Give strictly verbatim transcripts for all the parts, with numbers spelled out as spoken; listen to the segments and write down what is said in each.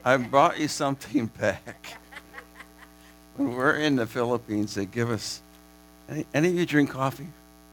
I brought you something back. When we're in the Philippines, they give us. Any, any of you drink coffee?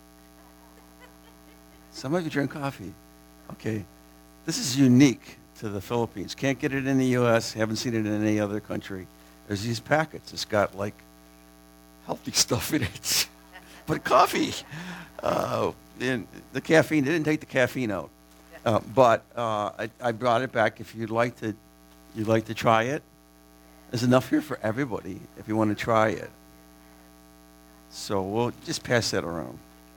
Some of you drink coffee. Okay. This is unique to the Philippines. Can't get it in the U S. Haven't seen it in any other country. There's these packets. It's got like healthy stuff in it. But coffee. Uh, and the caffeine, they didn't take the caffeine out. Uh, but uh, I, I brought it back. If you'd like to, you'd like to try it. There's enough here for everybody if you want to try it. So we'll just pass that around.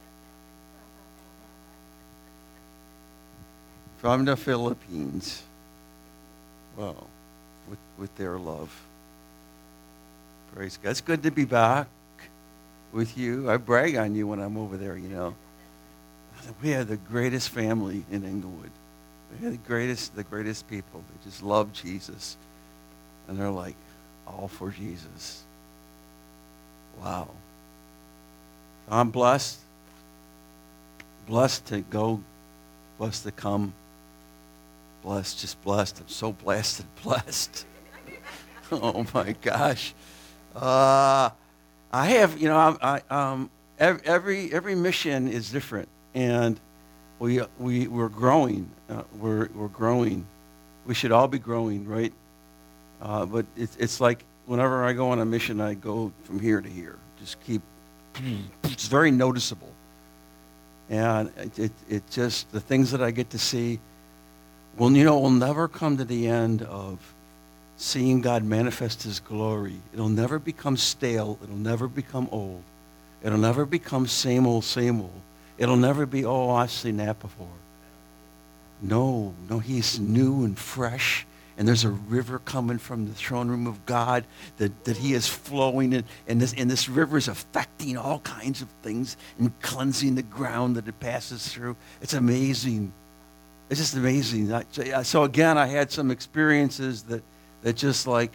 From the Philippines. Well, with, with their love. Praise God. It's good to be back with you. I brag on you when I'm over there, you know. We have the greatest family in Inglewood. We have the greatest, the greatest people. They just love Jesus. And they're like, all for Jesus. Wow. I'm blessed. Blessed to go. Blessed to come. Blessed, just blessed. I'm so blessed and blessed. Oh my gosh. Uh, I have, you know, I, I, um, every every mission is different, and we we we're growing. Uh, we're we're growing. We should all be growing, right? Uh, but it's it's like whenever I go on a mission, I go from here to here. Just keep. It's very noticeable, and it, it it just the things that I get to see. Well, you know, we'll never come to the end of seeing God manifest His glory. It'll never become stale. It'll never become old. It'll never become same old, same old. It'll never be, oh, I've seen that before. No, no, He's new and fresh. And there's a river coming from the throne room of God that, that He is flowing in. And this, and this river is affecting all kinds of things and cleansing the ground that it passes through. It's amazing. It's just amazing. I, so again, I had some experiences that, that just like,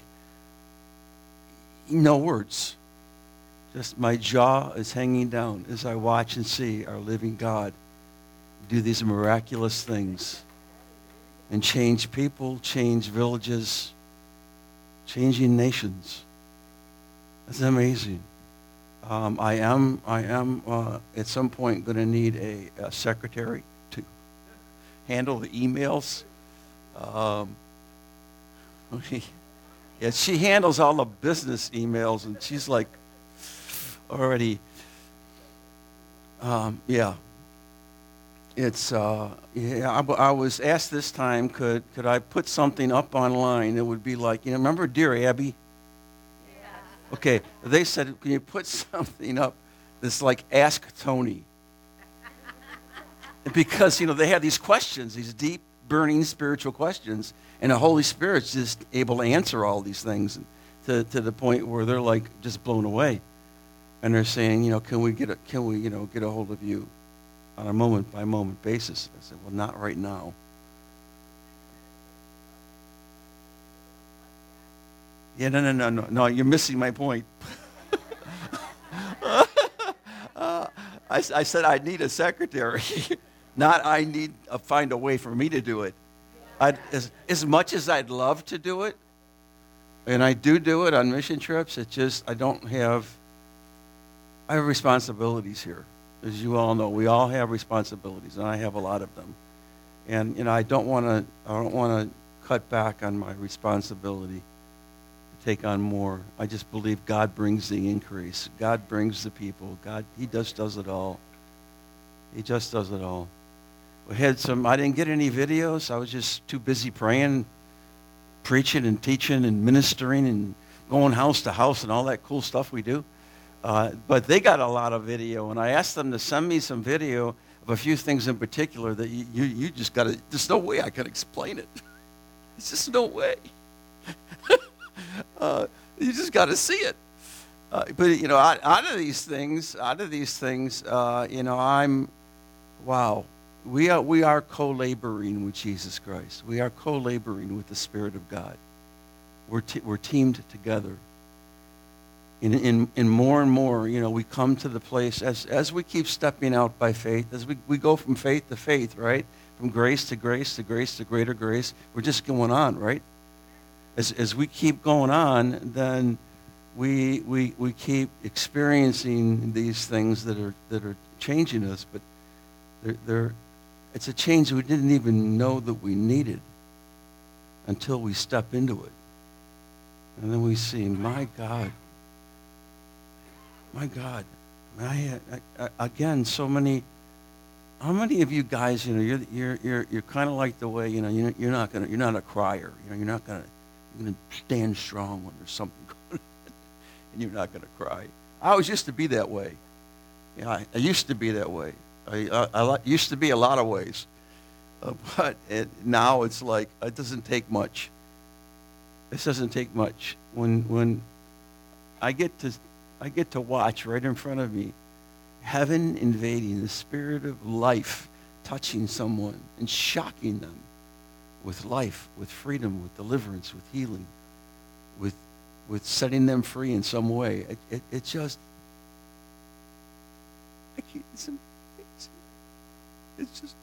no words. Just my jaw is hanging down as I watch and see our living God do these miraculous things and change people, change villages, changing nations. That's amazing. Um, I am, I am uh, at some point going to need a, a secretary to handle the emails. Um, yeah, she handles all the business emails, and she's like already, um, yeah. It's, uh, yeah, I, I was asked this time, could could I put something up online? It would be like, you know, remember Dear Abby? Yeah. Okay, they said, can you put something up that's like Ask Tony? Because, you know, they have these questions, these deep, burning spiritual questions, and the Holy Spirit's just able to answer all these things to, to the point where they're like just blown away. And they're saying, you know, can we get a, can we, you know, get a hold of you on a moment-by-moment basis? I said, well, not right now. Yeah, no, no, no, no, no, you're missing my point. uh, I, I said I need a secretary. Not I need to find a way for me to do it. I'd, as, as much as I'd love to do it, and I do do it on mission trips, it's just I don't have, I have responsibilities here. As you all know, we all have responsibilities, and I have a lot of them. And, you know, I don't want to I don't want to cut back on my responsibility to take on more. I just believe God brings the increase. God brings the people. God, He just does it all. He just does it all. We had some, I didn't get any videos. I was just too busy praying, preaching and teaching and ministering and going house to house and all that cool stuff we do. Uh, but they got a lot of video, and I asked them to send me some video of a few things in particular that you, you, you just got to, there's no way I could explain it. There's just no way. uh, you just got to see it. Uh, but, you know, out, out of these things, out of these things, uh, you know, I'm, wow. We are, we are co-laboring with Jesus Christ. We are co-laboring with the Spirit of God. We're, te- we're teamed together. In, in, in more and more, you know, we come to the place, as, as we keep stepping out by faith, as we, we go from faith to faith, right? From grace to grace to grace to greater grace. We're just going on, right? as as we keep going on, then we we we keep experiencing these things that are that are changing us, but they're, they're it's a change we didn't even know that we needed until we step into it. And then we see, my God, my God, I, I, I, again, so many. How many of you guys, you know, you're you're you're you're kind of like the way, you know, you're you're not gonna, you're not a crier, you know, you're not gonna, you're gonna stand strong when there's something going on, and you're not gonna cry. I always used to be that way. Yeah, I, I used to be that way. I, I, I used to be a lot of ways, uh, but it, now it's like it doesn't take much. This doesn't take much. When when I get to I get to watch right in front of me, heaven invading, the spirit of life touching someone and shocking them with life, with freedom, with deliverance, with healing, with with setting them free in some way. It, it, it just, I can't, it's amazing. It's just,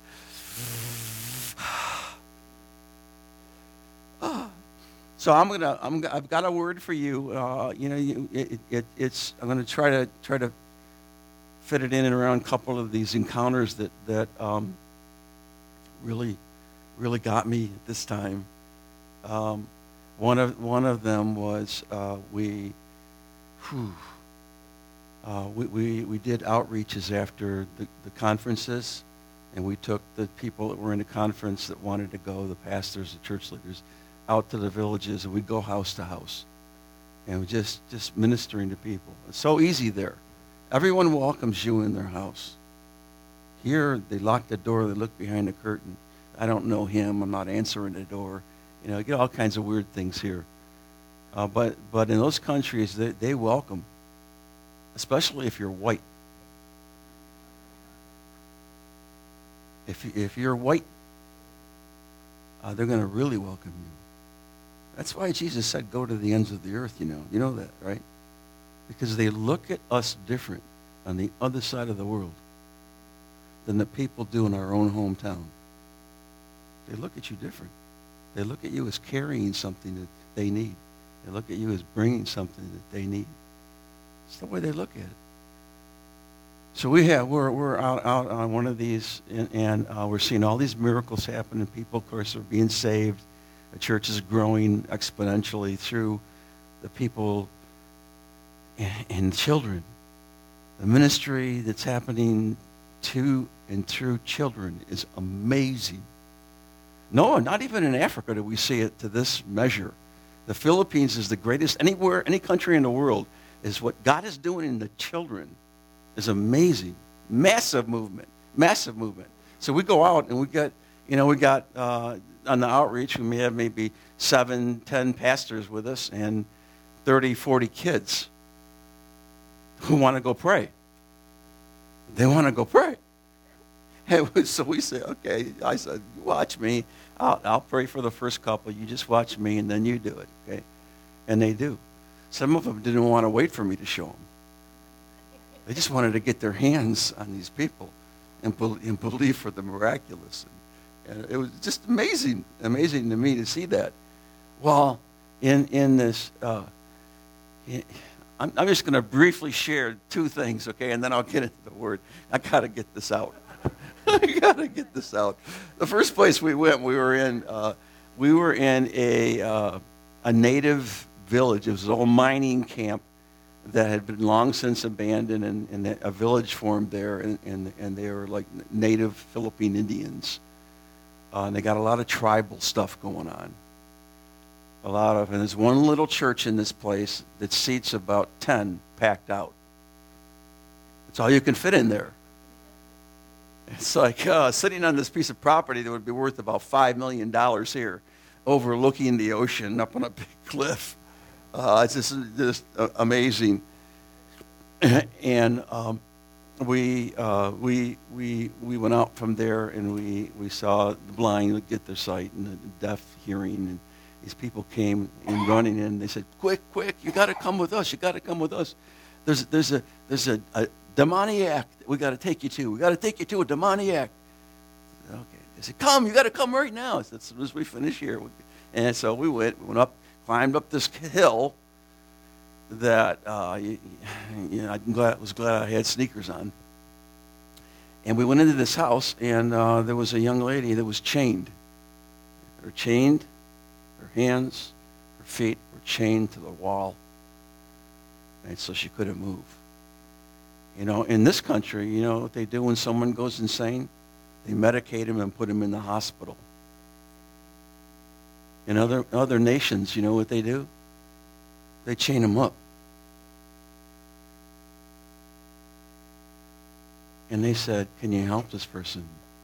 ah. So I'm gonna, I'm, I've got a word for you. Uh, you know, you, it, it, it's. I'm gonna try to try to fit it in and around a couple of these encounters that that um, really, really got me this time. Um, one of one of them was uh, we, whew, uh, we, we we did outreaches after the, the conferences, and we took the people that were in the conference that wanted to go, the pastors, the church leaders, out to the villages, and we'd go house to house, and we just just ministering to people. It's so easy there. Everyone welcomes you in their house. Here, they lock the door, they look behind the curtain. I don't know him, I'm not answering the door. You know, you get all kinds of weird things here. Uh, but but in those countries, they, they welcome, especially if you're white. If, you, if you're white, uh, they're going to really welcome you. That's why Jesus said, go to the ends of the earth, you know. You know that, right? Because they look at us different on the other side of the world than the people do in our own hometown. They look at you different. They look at you as carrying something that they need. They look at you as bringing something that they need. It's the way they look at it. So we have, we're, we're out, out on one of these, and, and uh, we're seeing all these miracles happen, and people, of course, are being saved. The church is growing exponentially through the people and, and children. The ministry that's happening to and through children is amazing. No, not even in Africa do we see it to this measure. The Philippines is the greatest, anywhere, any country in the world, is what God is doing in the children is amazing. Massive movement, massive movement. So we go out and we got, you know, we got, uh, on the outreach, we may have maybe seven, ten pastors with us and thirty, forty kids who want to go pray. They want to go pray. And so we say, okay, I said, watch me. I'll, I'll pray for the first couple. You just watch me, and then you do it, okay? And they do. Some of them didn't want to wait for me to show them. They just wanted to get their hands on these people and, be, and believe for the miraculous. And, and it was just amazing, amazing to me to see that. Well, in, in this, uh, in, I'm, I'm just going to briefly share two things, okay, and then I'll get into the word. I got to get this out. I got to get this out. The first place we went, we were in, uh, we were in a uh, a native village. It was an old mining camp that had been long since abandoned, and, and a village formed there, and, and, and they were like native Philippine Indians. Uh, and they got a lot of tribal stuff going on. A lot of, and there's one little church in this place that seats about ten packed out. That's all you can fit in there. It's like uh, sitting on this piece of property that would be worth about five million dollars here, overlooking the ocean up on a big cliff. Uh, it's just, just uh, amazing. And um, we, uh, we, we, we went out from there, and we, we saw the blind get their sight and the deaf hearing. And these people came in running in. They said, quick, quick, you got to come with us. You got to come with us. There's, there's, a, there's a, a demoniac we got to take you to. We got to take you to a demoniac. Okay. They said, come, you got to come right now. As soon as we finish here. And so we went, we went up climbed up this hill that uh, you, you know, I'm glad, was glad I had sneakers on. And we went into this house, and uh, there was a young lady that was chained. Her chained, her hands, her feet were chained to the wall, and so she couldn't move. You know, in this country, you know what they do when someone goes insane? They medicate him and put him in the hospital. In other other nations, you know what they do? They chain him up. And they said, can you help this person?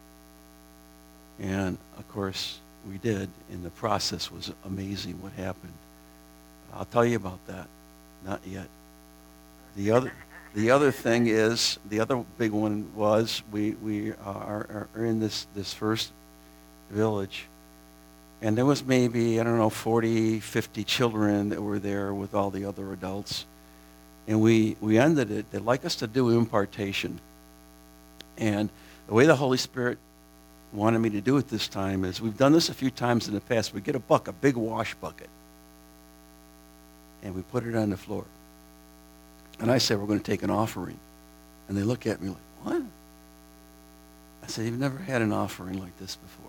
And, of course, we did, and the process was amazing what happened. I'll tell you about that. Not yet. The other... The other thing is, the other big one was, we, we are, are in this, this first village, and there was maybe, I don't know, forty, fifty children that were there with all the other adults. And we, we ended it. They'd like us to do impartation. And the way the Holy Spirit wanted me to do it this time is, we've done this a few times in the past. We get a bucket, a big wash bucket, and we put it on the floor. And I said, we're going to take an offering. And they look at me like, what? I said, you've never had an offering like this before.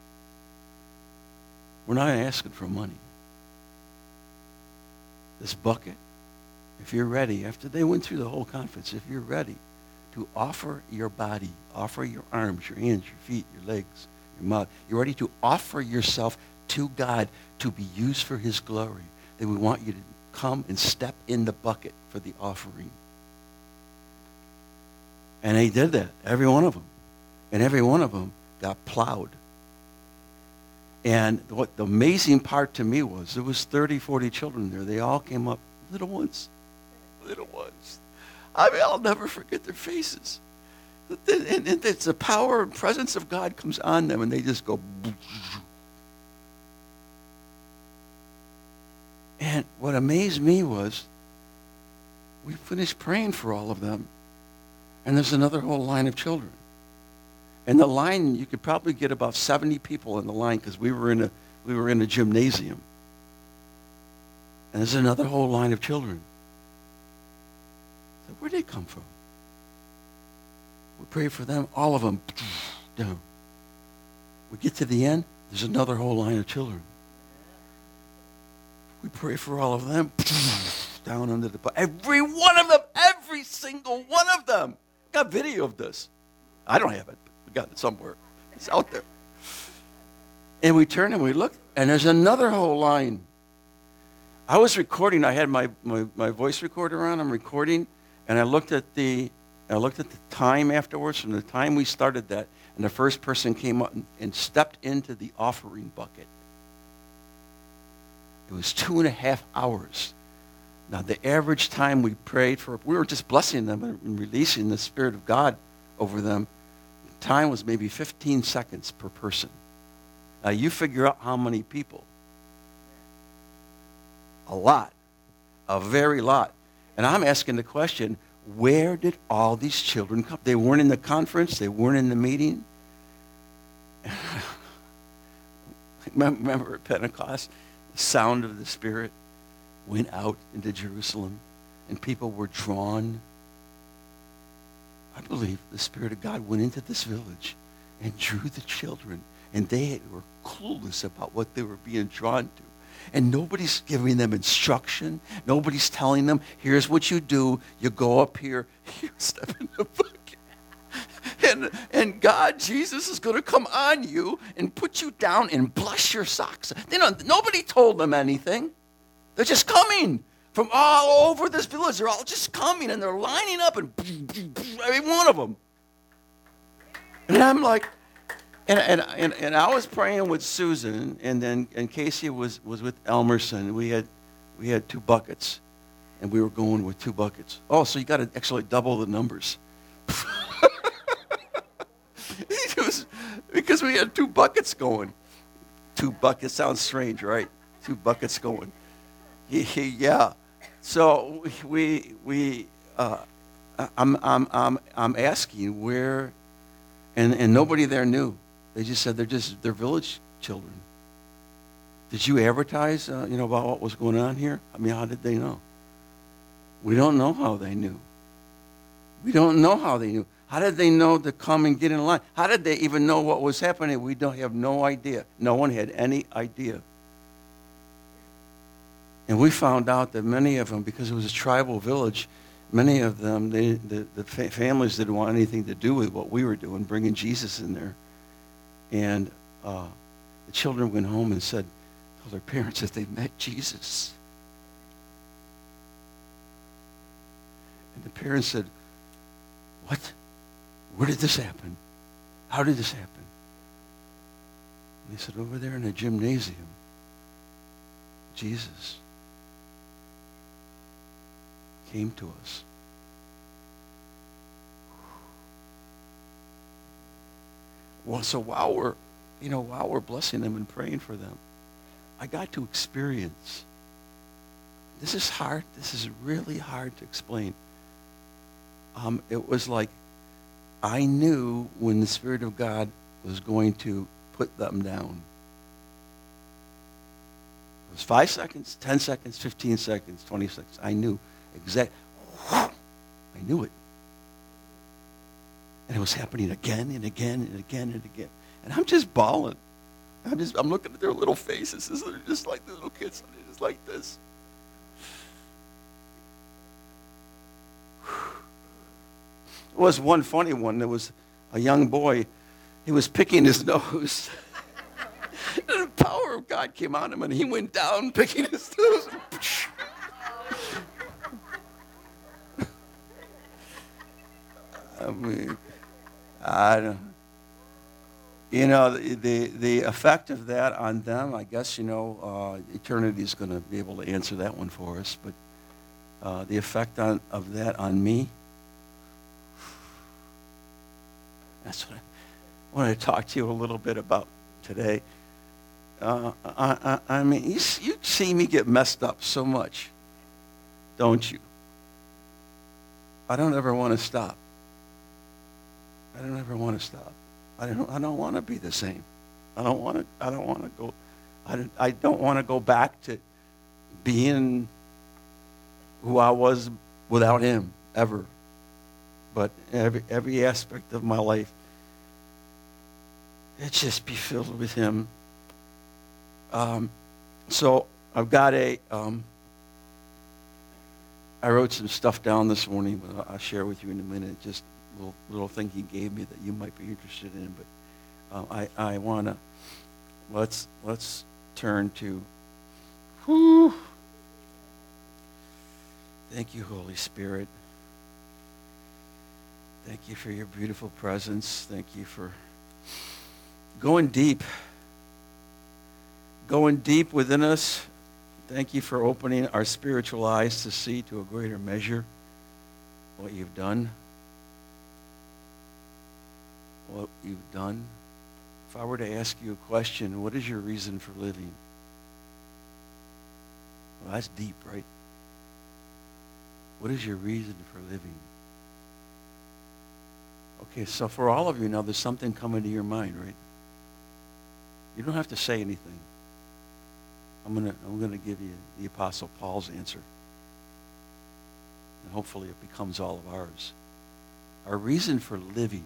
We're not asking for money. This bucket, if you're ready, after they went through the whole conference, if you're ready to offer your body, offer your arms, your hands, your feet, your legs, your mouth, you're ready to offer yourself to God to be used for his glory, then we want you to come and step in the bucket for the offering. And they did that, every one of them. And every one of them got plowed. And what the amazing part to me was, there was thirty, forty children there. They all came up, little ones, little ones. I mean, I'll never forget their faces. And, and it's the power and presence of God comes on them, and they just go. And what amazed me was, we finished praying for all of them, and there's another whole line of children. And the line, you could probably get about seventy people in the line, because we were in a we were in a gymnasium. And there's another whole line of children. So where'd they come from? We prayed for them, all of them, down. We get to the end, there's another whole line of children. We pray for all of them, down under the bucket. Every one of them, every single one of them. Got video of this. I don't have it, but we got it somewhere. It's out there. And we turn and we look, and there's another whole line. I was recording. I had my, my, my voice recorder on. I'm recording, and I looked at the I looked at the time afterwards, from the time we started that, and the first person came up and, and stepped into the offering bucket. It was two and a half hours. Now, the average time we prayed for, we were just blessing them and releasing the Spirit of God over them. Time was maybe fifteen seconds per person. Now, you figure out how many people. A lot. A very lot. And I'm asking the question, where did all these children come? They weren't in the conference. They weren't in the meeting. Remember at Pentecost? The sound of the Spirit went out into Jerusalem, and people were drawn. I believe the Spirit of God went into this village and drew the children, and they were clueless about what they were being drawn to. And nobody's giving them instruction. Nobody's telling them, here's what you do. You go up here, you step in the bucket. And, and God, Jesus, is going to come on you and put you down and bless your socks. They don't, nobody told them anything. They're just coming from all over this village. They're all just coming, and they're lining up, and every one of them. And I'm like, and, and, and, and I was praying with Susan, and then and Casey was, was with Elmerson. We had, we had two buckets, and we were going with two buckets. Oh, so you got to actually double the numbers. It was, because we had two buckets going. Two buckets sounds strange, right? Two buckets going. Yeah. So we we uh, I'm I'm I'm I'm asking where, and and nobody there knew. They just said they're just they're village children. Did you advertise, uh, you know, about what was going on here? I mean, how did they know? We don't know how they knew. We don't know how they knew. How did they know to come and get in line? How did they even know what was happening? We don't have no idea. No one had any idea. And we found out that many of them, because it was a tribal village, many of them, they, the, the fa- families didn't want anything to do with what we were doing, bringing Jesus in there. And uh, the children went home and said, told their parents that they met Jesus. And the parents said, what? Where did this happen? How did this happen? And they said, over there in the gymnasium, Jesus came to us. Well, so while we're, you know, while we're blessing them and praying for them, I got to experience. This is hard. This is really hard to explain. Um, it was like I knew when the Spirit of God was going to put them down. It was five seconds, ten seconds, fifteen seconds, twenty seconds. I knew exactly. I knew it. And it was happening again and again and again and again. And I'm just bawling. I'm just, I'm looking at their little faces. They're just like the little kids. They're just like this. There was one funny one. There was a young boy. He was picking his nose. And the power of God came on him, and he went down picking his nose. I mean, I don't. You know, the, the the effect of that on them, I guess, you know, uh, eternity is going to be able to answer that one for us. But uh, the effect on, of that on me, that's what I want to talk to you a little bit about today. Uh, I, I, I mean, you, you see me get messed up so much, don't you? I don't ever want to stop. I don't ever want to stop. I don't. I don't want to be the same. I don't want to. I don't want to go. I don't, I don't want to go back to being who I was without Him ever. But every every aspect of my life, it just be filled with Him. Um, so I've got a. Um, I wrote some stuff down this morning, but I'll share with you in a minute. Just little little thing he gave me that you might be interested in, but uh, I I wanna let's let's turn to. Whew, thank you, Holy Spirit. Thank you for your beautiful presence. Thank you for going deep, going deep within us. Thank you for opening our spiritual eyes to see to a greater measure what you've done. What you've done. If I were to ask you a question, what is your reason for living? Well, that's deep, right? What is your reason for living? Okay, so for all of you now, there's something coming to your mind, right? You don't have to say anything. I'm gonna I'm gonna give you the Apostle Paul's answer. And hopefully it becomes all of ours. Our reason for living.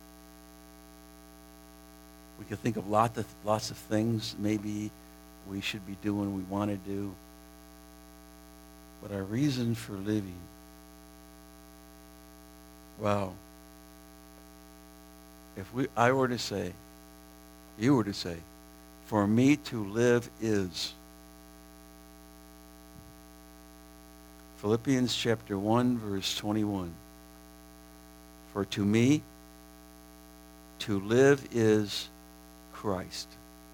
We can think of lot of, lots of things maybe we should be doing, we want to do. But our reason for living, wow. If we, I were to say, you were to say, for me to live is. Philippians chapter one, verse twenty-one. For to me, to live is Christ,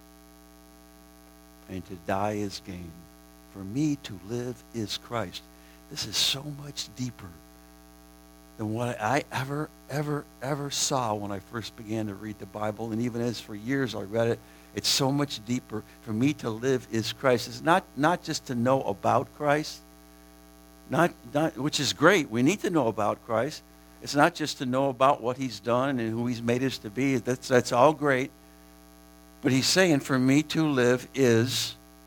and to die is gain. For me to live is Christ. This is so much deeper than what I ever, ever, ever saw when I first began to read the Bible, and even as for years I read it, it's so much deeper. For me to live is Christ. It's not, not just to know about Christ, not, not which is great. We need to know about Christ. It's not just to know about what He's done and who He's made us to be. That's, that's all great. But He's saying, for me to live is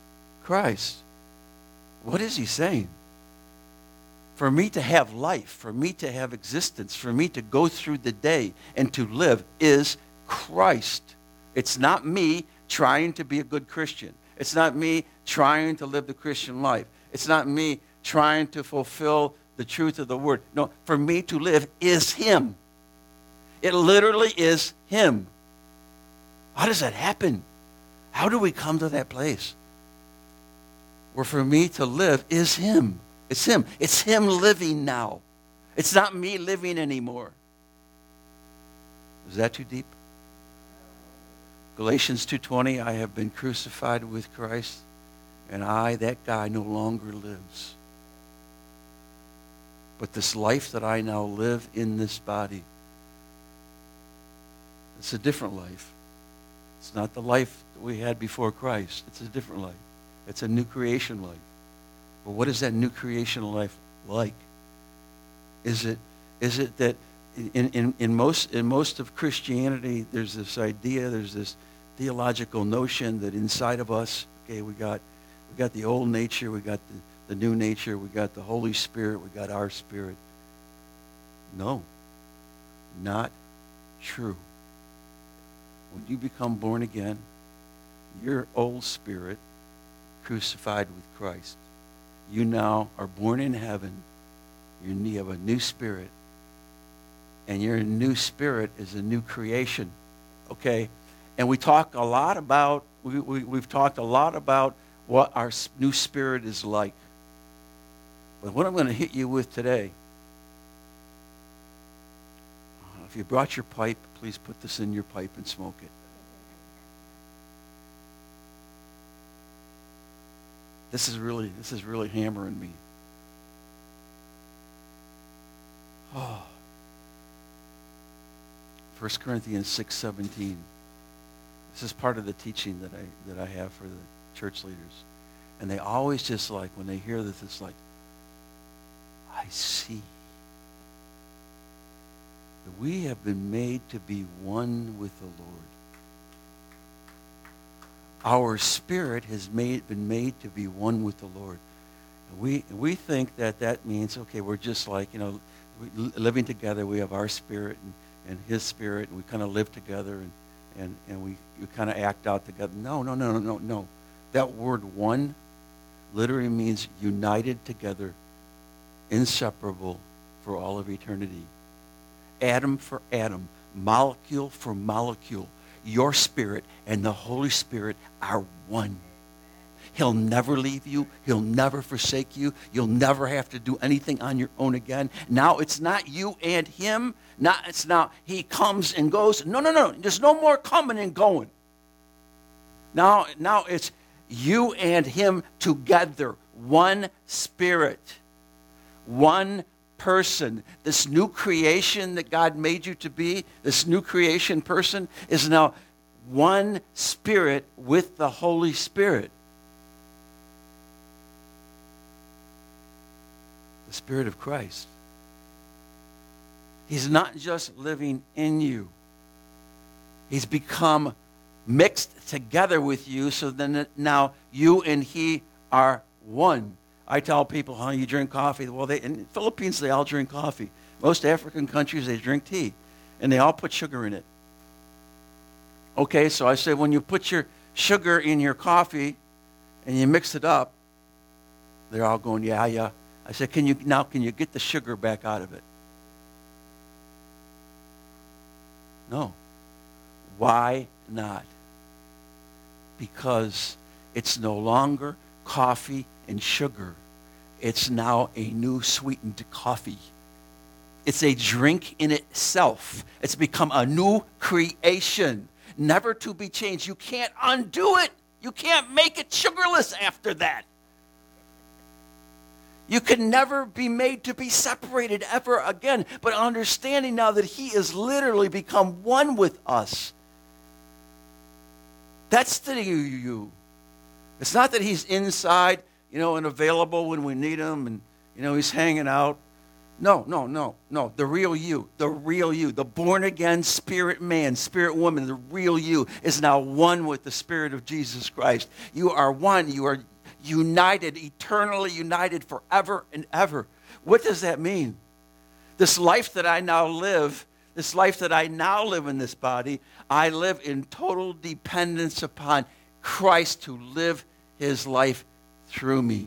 Christ, what is he saying? For me to have life, for me to have existence, for me to go through the day and to live is Christ. It's not me trying to be a good Christian. It's not me trying to live the Christian life. It's not me trying to fulfill the truth of the word. No, for me to live is him. It literally is him. How does that happen? How do we come to that place where for me to live is him? It's him. It's him living now. It's not me living anymore. Is that too deep? Galatians two twenty, I have been crucified with Christ, and I, that guy, no longer lives. But this life that I now live in this body, it's a different life. It's not the life that we had before Christ. It's a different life. It's a new creation life. But what is that new creation life like? Is it is it that in, in, in most in most of Christianity there's this idea, there's this theological notion that inside of us, okay, we got we got the old nature, we got the, the new nature, we got the Holy Spirit, we got our spirit. No, not true. When you become born again, your old spirit crucified with Christ. You now are born in heaven. You have a new spirit. And your new spirit is a new creation. Okay? And we talk a lot about, we, we, we've talked a lot about what our new spirit is like. But what I'm going to hit you with today, if you brought your pipe, please put this in your pipe and smoke it. This is really, this is really hammering me. Oh. First Corinthians six seventeen. This is part of the teaching that I that I have for the church leaders. And they always just like, when they hear this, it's like, I see. That we have been made to be one with the Lord. Our spirit has made, been made to be one with the Lord. And we, we think that that means, okay, we're just like, you know, living together. We have our spirit and, and his spirit, and we kind of live together, and, and, and we, we kind of act out together. No, no, no, no, no, no. That word one literally means united together, inseparable for all of eternity. Atom for atom, molecule for molecule. Your spirit and the Holy Spirit are one. He'll never leave you. He'll never forsake you. You'll never have to do anything on your own again. Now it's not you and him. Not, it's now he comes and goes. No, no, no. There's no more coming and going. Now, now it's you and him together. One spirit. One person. This new creation that God made you to be, this new creation person, is now one spirit with the Holy Spirit. The Spirit of Christ. He's not just living in you. He's become mixed together with you, so then now you and he are one. I tell people, how you drink coffee? Well, they, in the Philippines, they all drink coffee. Most African countries, they drink tea. And they all put sugar in it. Okay, so I said, when you put your sugar in your coffee and you mix it up, they're all going, yeah, yeah. I said, can you now can you get the sugar back out of it? No. Why not? Because it's no longer coffee and sugar. It's now a new sweetened coffee. It's a drink in itself. It's become a new creation, never to be changed. You can't undo it. You can't make it sugarless after that. You can never be made to be separated ever again. But understanding now that he has literally become one with us. That's the you. It's not that he's inside, you know, and available when we need him, and, you know, he's hanging out. No, no, no, no. The real you, the real you, the born again spirit man, spirit woman, the real you is now one with the Spirit of Jesus Christ. You are one. You are united, eternally united forever and ever. What does that mean? This life that I now live, this life that I now live in this body, I live in total dependence upon Christ to live his life through me.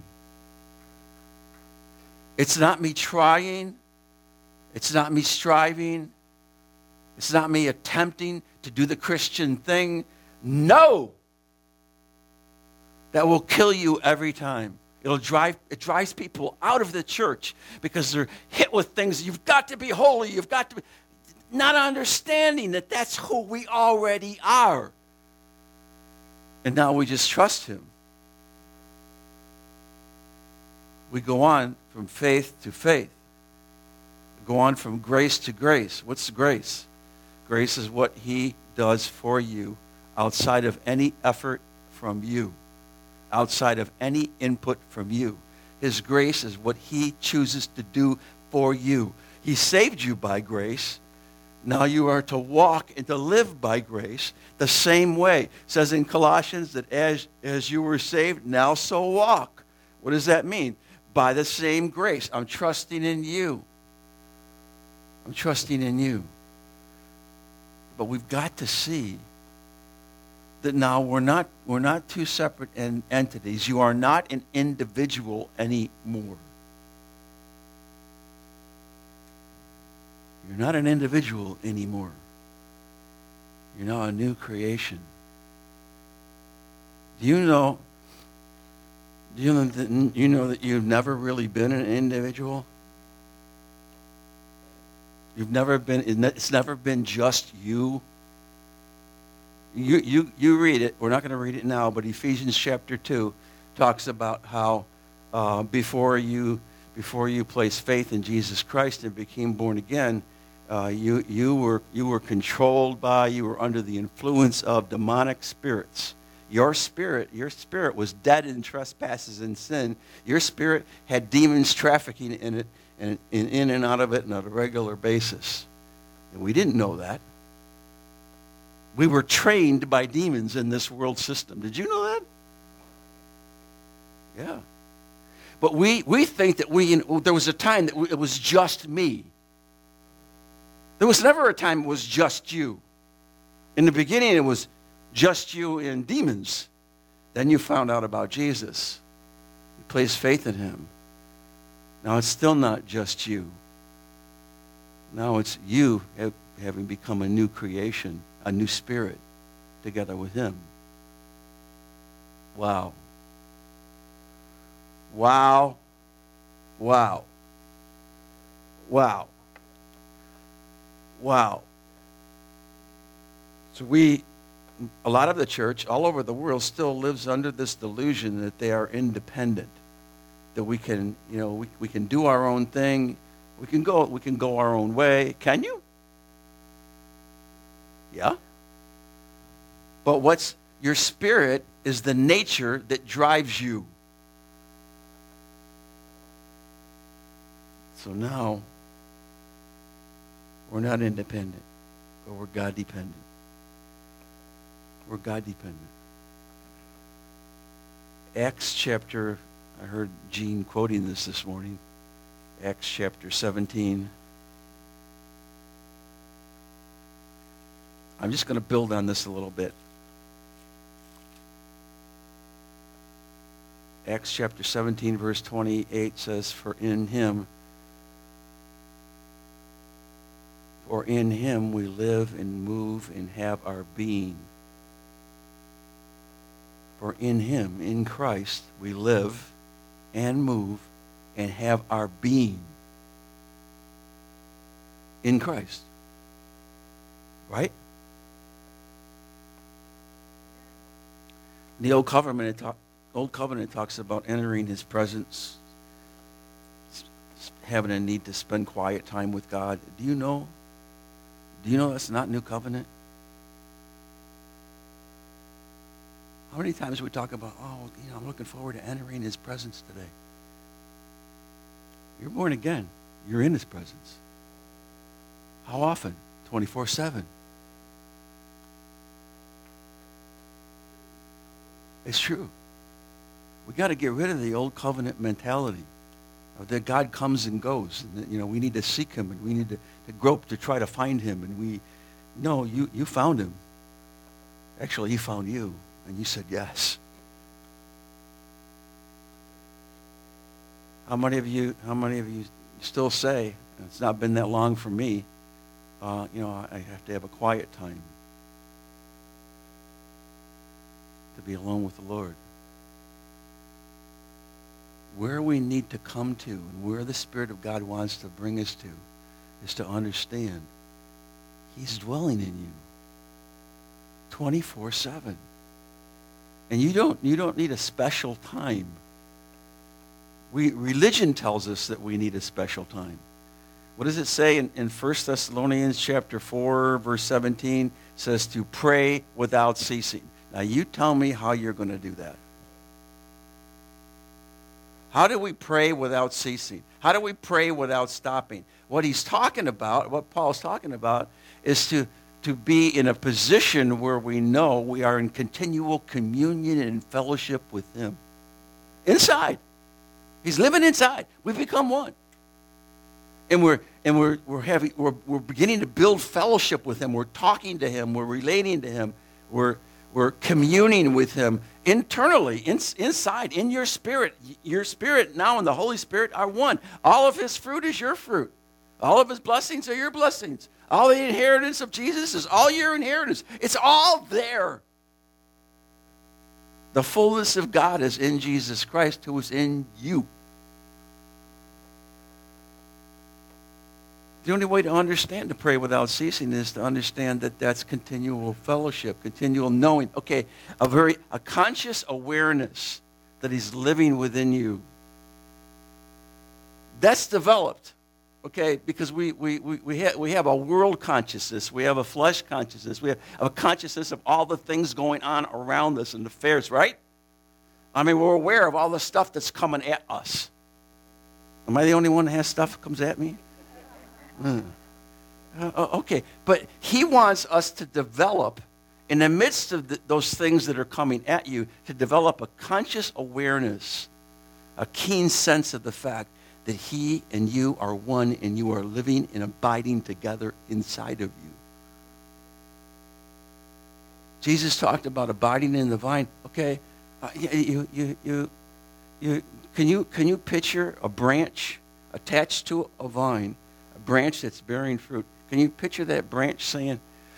It's not me trying. It's not me striving. It's not me attempting to do the Christian thing. No. That will kill you every time. It'll drive, it drives people out of the church because they're hit with things. You've got to be holy. You've got to be, not understanding that that's who we already are. And now we just trust him. We go on from faith to faith. We go on from grace to grace. What's grace? Grace is what he does for you outside of any effort from you, outside of any input from you. His grace is what he chooses to do for you. He saved you by grace. Now you are to walk and to live by grace the same way. It says in Colossians that as, as you were saved, now so walk. What does that mean? By the same grace. I'm trusting in you. I'm trusting in you. But we've got to see that now we're not, we're not two separate en- entities. You are not an individual anymore. You're not an individual anymore. You're now a new creation. Do you know, do you know that, you know that you've never really been an individual? You've never been, it's never been just you. You, you, you read it. We're not going to read it now, but Ephesians chapter two talks about how uh, before you before you placed faith in Jesus Christ and became born again, uh, you you were you were controlled by, you were under the influence of demonic spirits. Your spirit, your spirit was dead in trespasses and sin. Your spirit had demons trafficking in it and in, in and out of it on a regular basis. And we didn't know that. We were trained by demons in this world system. Did you know that? Yeah. But we, we think that we, there was a time that it was just me. There was never a time it was just you. In the beginning, it was just you and demons. Then you found out about Jesus. You placed faith in him. Now it's still not just you. Now it's you have, having become a new creation, a new spirit, together with him. Wow. Wow. Wow. Wow. Wow. So we, a lot of the church all over the world still lives under this delusion that they are independent, that we can, you know, we, we can do our own thing. We can go, we can go our own way. Can you? Yeah. But what's your spirit is the nature that drives you. So now we're not independent, but we're God dependent. We're God dependent. Acts chapter, I heard Gene quoting this this morning. Acts chapter seventeen. I'm just going to build on this a little bit. Acts chapter seventeen, verse twenty-eight says, For in him, for in him we live and move and have our being. For in him, in Christ, we live and move and have our being. In Christ. Right? The Old Covenant, it talk, Old Covenant talks about entering his presence, having a need to spend quiet time with God. Do you know? Do you know that's not New Covenant? How many times we talk about, oh, you know, I'm looking forward to entering his presence today. You're born again. You're in his presence. How often? twenty-four seven. It's true. We got to get rid of the old covenant mentality of that God comes and goes. And that, you know, we need to seek him and we need to, to grope to try to find him. And we, no, you, you found him. Actually, he found you. And you said yes. How many of you, how many of you still say, and it's not been that long for me, uh, you know, I have to have a quiet time to be alone with the Lord. Where we need to come to and where the Spirit of God wants to bring us to is to understand he's dwelling in you twenty-four seven. And you don't, you don't need a special time. We, religion tells us that we need a special time. What does it say in, in First Thessalonians chapter four, verse seventeen? It says to pray without ceasing. Now you tell me how you're going to do that. How do we pray without ceasing? How do we pray without stopping? What he's talking about, what Paul's talking about, is to, to be in a position where we know we are in continual communion and fellowship with him. Inside. He's living inside. We've become one. And we're and we're we're having we're we're beginning to build fellowship with him. We're talking to him. We're relating to him. We're we're communing with him internally, in, inside, in your spirit. Your spirit now and the Holy Spirit are one. All of his fruit is your fruit. All of his blessings are your blessings. All the inheritance of Jesus is all your inheritance. It's all there. The fullness of God is in Jesus Christ, who is in you. The only way to understand to pray without ceasing is to understand that that's continual fellowship, continual knowing. Okay, a very a conscious awareness that he's living within you. That's developed, okay, because we we we we have, we have a world consciousness, we have a flesh consciousness, we have a consciousness of all the things going on around us and affairs, right? I mean, we're aware of all the stuff that's coming at us. Am I the only one that has stuff that comes at me? Hmm. Uh, okay, but he wants us to develop, in the midst of the, those things that are coming at you, to develop a conscious awareness, a keen sense of the fact that he and you are one and you are living and abiding together inside of you. Jesus talked about abiding in the vine. Okay, uh, you, you, you, you, can you can you picture a branch attached to a vine? Branch that's bearing fruit. Can you picture that branch saying,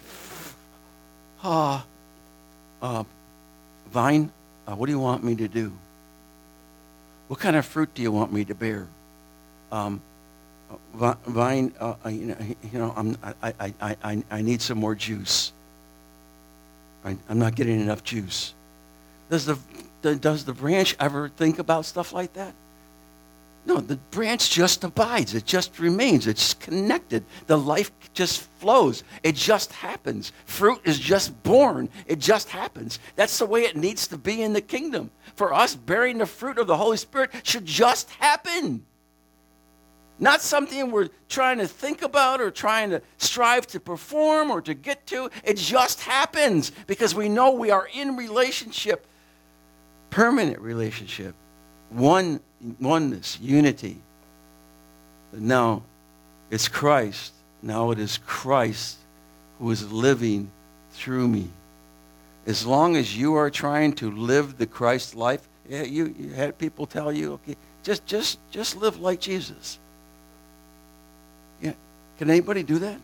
ah, uh, vine, uh, what do you want me to do? What kind of fruit do you want me to bear? Um, vine, uh, you know, you know I'm, I, I, I, I need some more juice. I, I'm not getting enough juice. Does the, the, does the branch ever think about stuff like that? No, the branch just abides. It just remains. It's connected. The life just flows. It just happens. Fruit is just born. It just happens. That's the way it needs to be in the kingdom. For us, bearing the fruit of the Holy Spirit should just happen. Not something we're trying to think about or trying to strive to perform or to get to. It just happens because we know we are in relationship, permanent relationship. One, oneness, unity. But now it's Christ. Now it is Christ who is living through me. As long as you are trying to live the Christ life, yeah, you, you had people tell you, okay, just just just live like Jesus. Yeah, can anybody do that?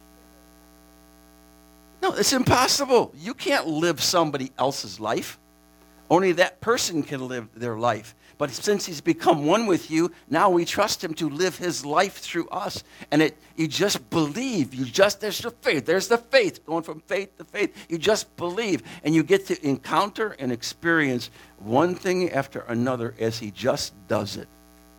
No, it's impossible. You can't live somebody else's life. Only that person can live their life. But since he's become one with you, now we trust him to live his life through us. And it, you just believe. You just, there's the faith. There's the faith, going from faith to faith. You just believe. And you get to encounter and experience one thing after another as he just does it.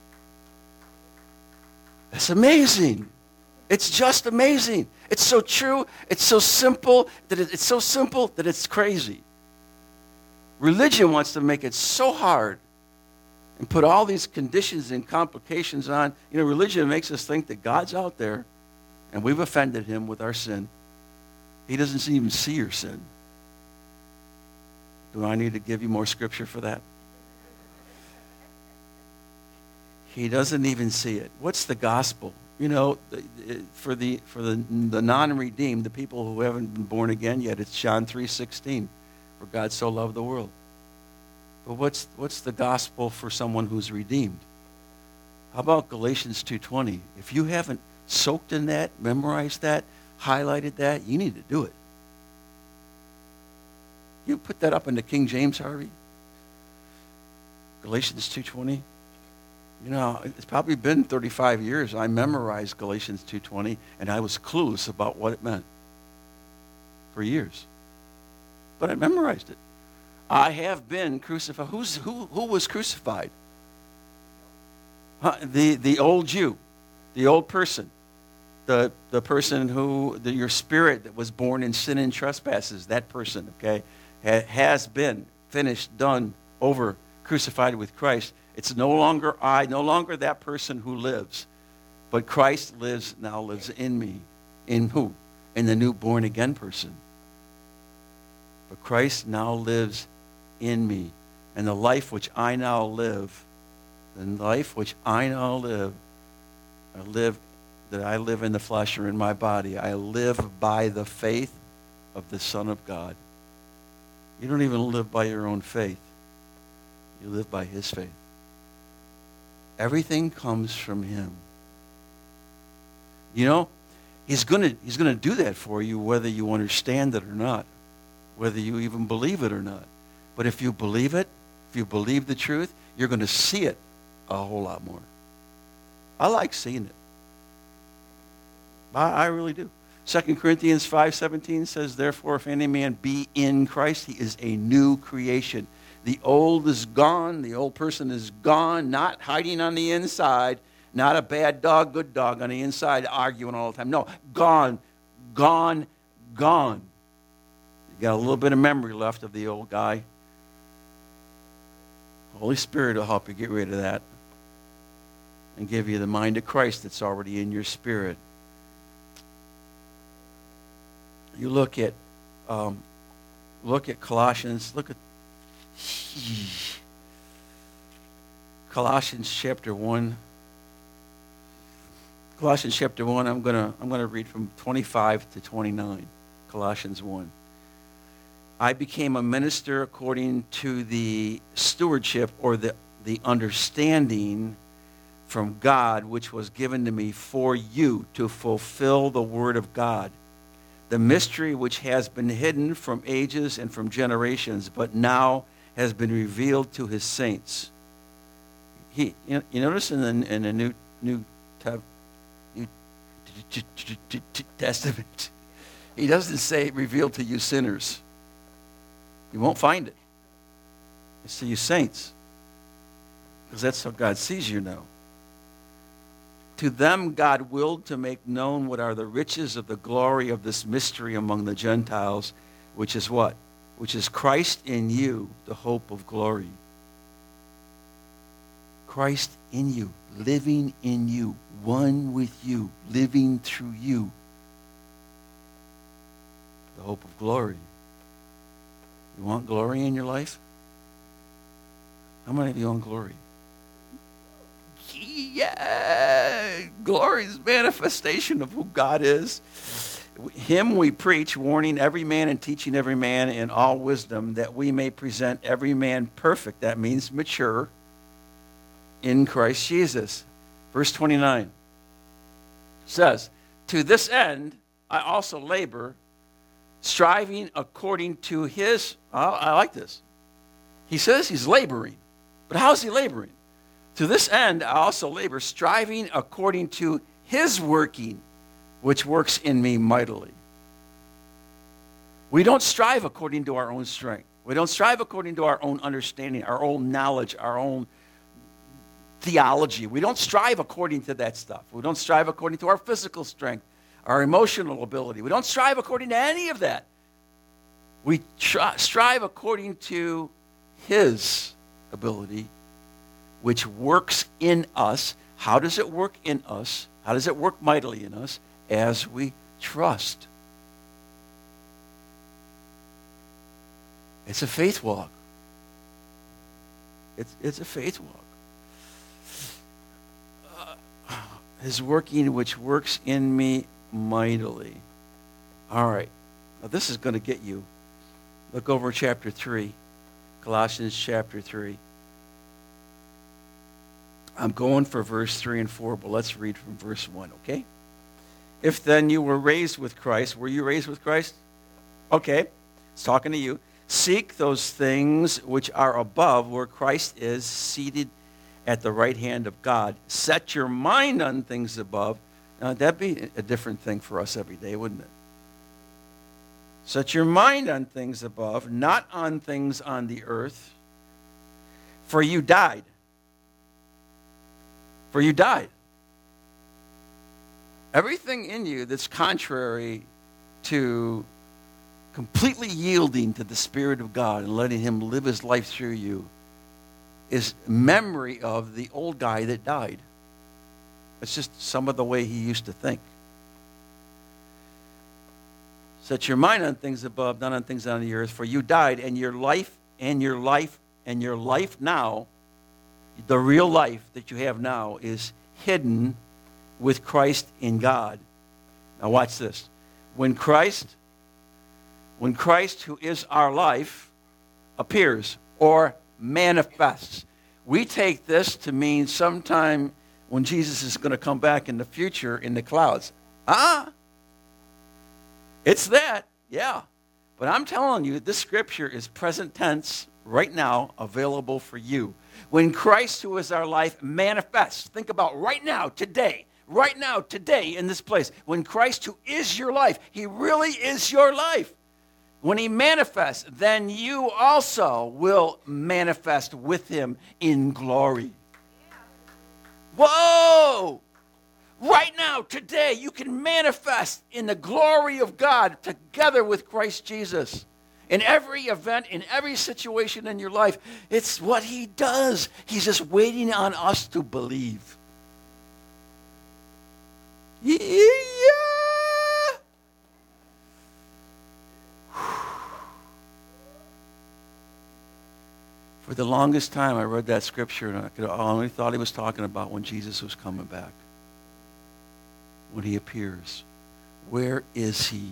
It's amazing. It's just amazing. It's so true. It's so simple that it, it's so simple that it's crazy. Religion wants to make it so hard and put all these conditions and complications on. You know, religion makes us think that God's out there and we've offended him with our sin. He doesn't even see your sin. Do I need to give you more scripture for that? He doesn't even see it. What's the gospel? You know, for the for the, the non-redeemed, the people who haven't been born again yet, it's John three sixteen. For God so loved the world. But what's what's the gospel for someone who's redeemed? How about Galatians two twenty? If you haven't soaked in that, memorized that, highlighted that, you need to do it. You put that up in the King James, Harvey? Galatians two twenty? You know, it's probably been thirty-five years. I memorized Galatians two twenty, and I was clueless about what it meant for years. But I memorized it. I have been crucified. Who's, who, who was crucified? Huh, the, the old Jew, the old person, the, the person who, the, your spirit that was born in sin and trespasses, that person, okay, ha, has been finished, done, over, crucified with Christ. It's no longer I, no longer that person who lives, but Christ lives, now lives in me. In who? In the new born again person. But Christ now lives in me. And the life which I now live, the life which I now live, I live, that I live in the flesh or in my body, I live by the faith of the Son of God. You don't even live by your own faith. You live by his faith. Everything comes from him. You know, he's going to he's going to do that for you whether you understand it or not, whether you even believe it or not. But if you believe it, if you believe the truth, you're going to see it a whole lot more. I like seeing it. I, I really do. Second Corinthians five seventeen says, therefore, if any man be in Christ, he is a new creation. The old is gone. The old person is gone, not hiding on the inside, not a bad dog, good dog on the inside, arguing all the time. No, gone, gone, gone. You got a little bit of memory left of the old guy. Holy Spirit will help you get rid of that and give you the mind of Christ that's already in your spirit. You look at, um, look at Colossians. Look at Colossians chapter one. Colossians chapter one. I'm gonna I'm gonna read from twenty-five to twenty-nine. Colossians one. I became a minister according to the stewardship or the the understanding from God which was given to me for you to fulfill the word of God, the mystery which has been hidden from ages and from generations, but now has been revealed to his saints. He, you, know, you notice in the, in the New New, New Testament, he doesn't say revealed to you sinners. You won't find it. It's to you saints, because that's how God sees you now. To them God willed to make known what are the riches of the glory of this mystery among the Gentiles, which is what? Which is Christ in you, the hope of glory. Christ in you, living in you, one with you, living through you. The hope of glory. You want glory in your life? How many of you want glory? Yeah, glory is manifestation of who God is. Him we preach, warning every man and teaching every man in all wisdom, that we may present every man perfect. That means mature in Christ Jesus. Verse twenty-nine says, to this end I also labor, striving according to his, oh, I like this. He says he's laboring. But how is he laboring? To this end I also labor, striving according to his working, which works in me mightily. We don't strive according to our own strength. We don't strive according to our own understanding, our own knowledge, our own theology. We don't strive according to that stuff. We don't strive according to our physical strength, our emotional ability. We don't strive according to any of that. We try, strive according to his ability which works in us. How does it work in us? How does it work mightily in us? As we trust. It's a faith walk. It's, it's a faith walk. Uh, his working which works in me mightily. All right. Now this is going to get you. Look over chapter three. Colossians chapter three. I'm going for verse three and four, but let's read from verse one, okay? If then you were raised with Christ, were you raised with Christ? Okay, it's talking to you. Seek those things which are above, where Christ is seated at the right hand of God. Set your mind on things above. Now, that'd be a different thing for us every day, wouldn't it? Set your mind on things above, not on things on the earth. For you died. For you died. Everything in you that's contrary to completely yielding to the Spirit of God and letting him live his life through you is memory of the old guy that died. It's just some of the way he used to think. Set your mind on things above, not on things on the earth, for you died, and your life, and your life, and your life now, the real life that you have now, is hidden with Christ in God. Now watch this. When Christ, when Christ, who is our life, appears or manifests, we take this to mean sometime when Jesus is going to come back in the future in the clouds. Ah, it's that, yeah. But I'm telling you, this scripture is present tense right now, available for you. When Christ, who is our life, manifests, think about right now, today, right now, today, in this place. When Christ, who is your life, he really is your life. When he manifests, then you also will manifest with him in glory. Whoa! Right now, today, you can manifest in the glory of God together with Christ Jesus. In every event, in every situation in your life, it's what he does. He's just waiting on us to believe. Yeah. For the longest time, I read that scripture, and I, could, I only thought he was talking about when Jesus was coming back. When he appears. Where is he?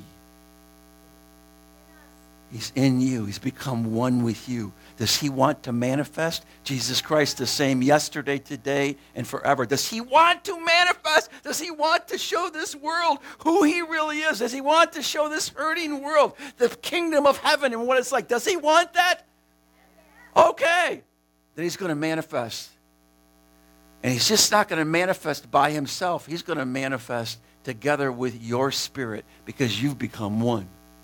He's in you. He's become one with you. Does he want to manifest? Jesus Christ, the same yesterday, today, and forever. Does he want to manifest? Does he want to show this world who he really is? Does he want to show this hurting world the kingdom of heaven and what it's like? Does he want that? Okay. Then he's going to manifest. And he's just not going to manifest by himself. He's going to manifest together with your spirit because you've become one.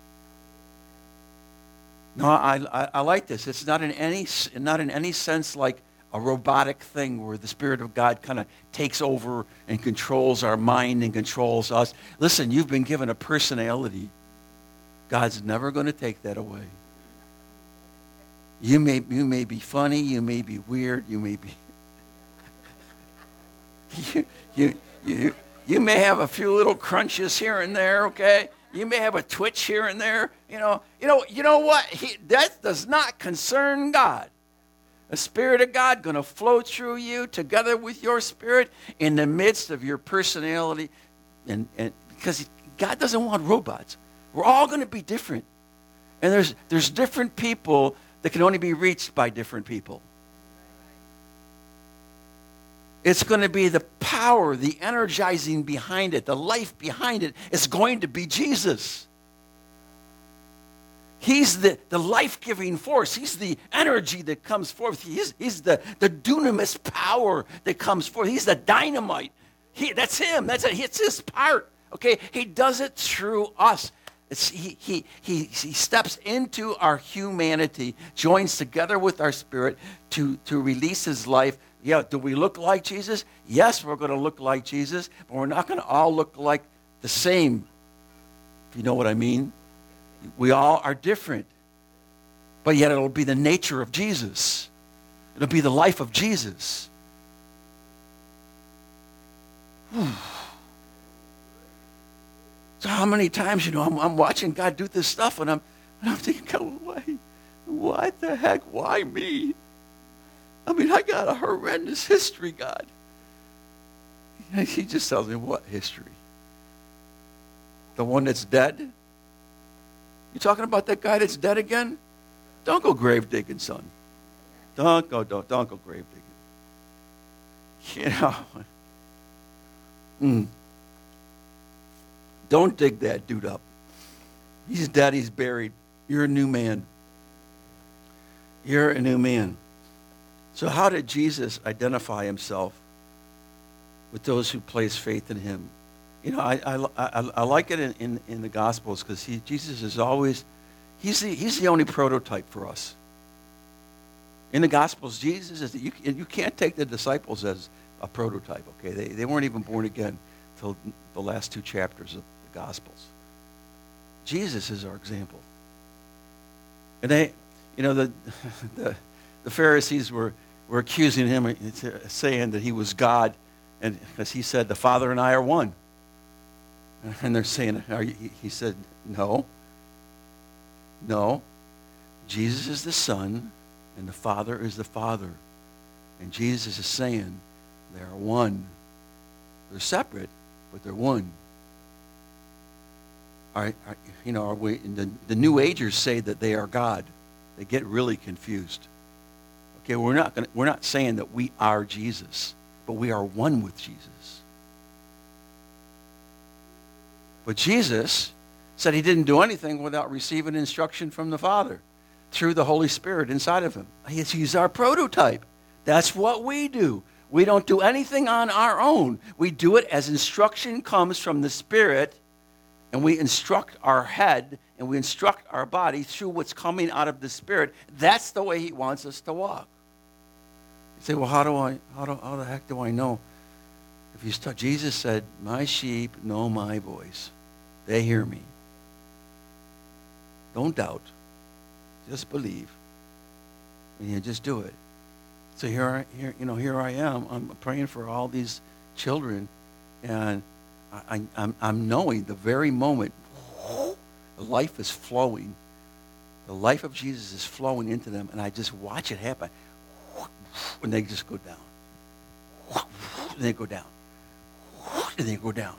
No, I, I, I like this. It's not in any not in any sense like a robotic thing where the Spirit of God kind of takes over and controls our mind and controls us. Listen, you've been given a personality. God's never going to take that away. You may you may be funny, you may be weird, you may be you, you you you may have a few little crunches here and there, okay? You may have a twitch here and there. You know, you know, you know what? He, that does not concern God. The Spirit of God going to flow through you together with your spirit in the midst of your personality. And, and because God doesn't want robots. We're all going to be different. And there's, there's different people that can only be reached by different people. It's going to be the power, the energizing behind it, the life behind it. It's going to be Jesus. He's the, the life-giving force. He's the energy that comes forth. He's, he's the, the dunamis power that comes forth. He's the dynamite. He, that's him. That's it. It's his part. Okay? He does it through us. It's, he, he, he, he steps into our humanity, joins together with our spirit to, to release his life. Yeah, do we look like Jesus? Yes, we're going to look like Jesus, but we're not going to all look like the same, if you know what I mean. We all are different, but yet it'll be the nature of Jesus. It'll be the life of Jesus. So how many times, you know, I'm, I'm watching God do this stuff, and I'm, and I'm thinking, God, why, what the heck, why me? I mean, I got a horrendous history, God. He just tells me, what history? The one that's dead? You talking about that guy that's dead again? Don't go grave digging, son. Don't go, don't, don't go grave digging. You know. Mm. Don't dig that dude up. He's dead, he's buried. You're a new man. You're a new man. So how did Jesus identify himself with those who place faith in him? You know, I I, I, I like it in, in, in the Gospels because he Jesus is always, he's the, he's the only prototype for us. In the Gospels, Jesus is, the, you, you can't take the disciples as a prototype, okay? They, they weren't even born again until the last two chapters of the Gospels. Jesus is our example. And they, you know, the, the, the Pharisees were, were accusing him, saying that he was God, and because he said, the Father and I are one. And they're saying, are you, he said, no. No. Jesus is the Son, and the Father is the Father. And Jesus is saying, they are one. They're separate, but they're one. Are, are, you know, are we, the, the New Agers say that they are God. They get really confused. Okay, we're not gonna, we're not saying that we are Jesus, but we are one with Jesus. But Jesus said he didn't do anything without receiving instruction from the Father through the Holy Spirit inside of him. He's, he's our prototype. That's what we do. We don't do anything on our own. We do it as instruction comes from the Spirit, and we instruct our head and we instruct our body through what's coming out of the Spirit. That's the way he wants us to walk. You say, well, how do I, how, do, how the heck do I know? If you start, Jesus said, my sheep know my voice. They hear me. Don't doubt. Just believe. And you just do it. So here, I, here, you know, here I am. I'm praying for all these children, and I, I, I'm, I'm knowing the very moment life is flowing. The life of Jesus is flowing into them, and I just watch it happen. And they just go down. And they go down. And they go down.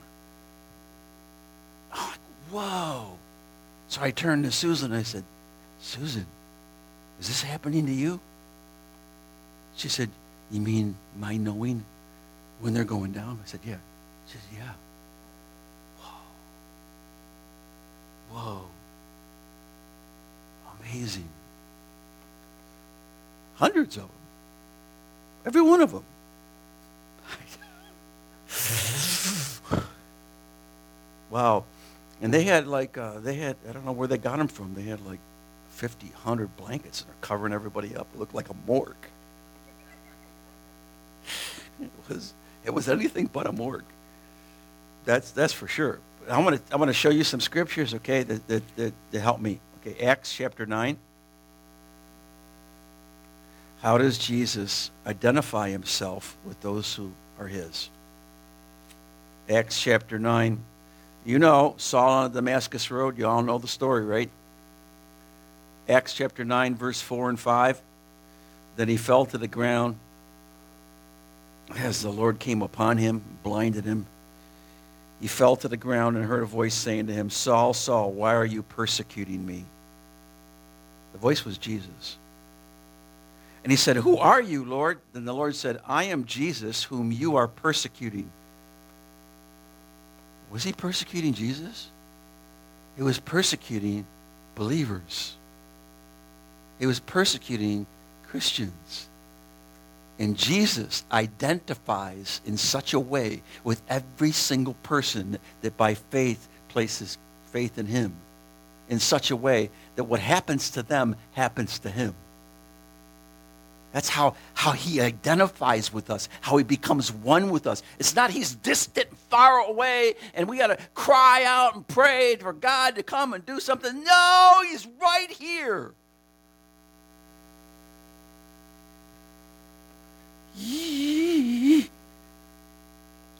Oh, whoa. So I turned to Susan and I said, Susan, is this happening to you? She said, you mean my knowing when they're going down? I said, yeah. She said, yeah. Whoa. Whoa. Amazing. Hundreds of them. Every one of them. Wow. And they had like, uh, they had, I don't know where they got them from. They had like fifty, one hundred blankets and they're covering everybody up. It looked like a morgue. It was, it was anything but a morgue. That's, that's for sure. But I want to, I want to show you some scriptures, okay, that, that, that, that help me. Okay, Acts chapter nine. How does Jesus identify himself with those who are his? Acts chapter nine. You know, Saul on the Damascus Road, you all know the story, right? Acts chapter nine, verse four and five. Then he fell to the ground as the Lord came upon him, blinded him. He fell to the ground and heard a voice saying to him, Saul, Saul, why are you persecuting me? The voice was Jesus. And he said, who are you, Lord? Then the Lord said, I am Jesus, whom you are persecuting. Was he persecuting Jesus? He was persecuting believers. He was persecuting Christians. And Jesus identifies in such a way with every single person that by faith places faith in him, in such a way that what happens to them happens to him. That's how, how he identifies with us, how he becomes one with us. It's not he's distant, far away, and we got to cry out and pray for God to come and do something. No, he's right here.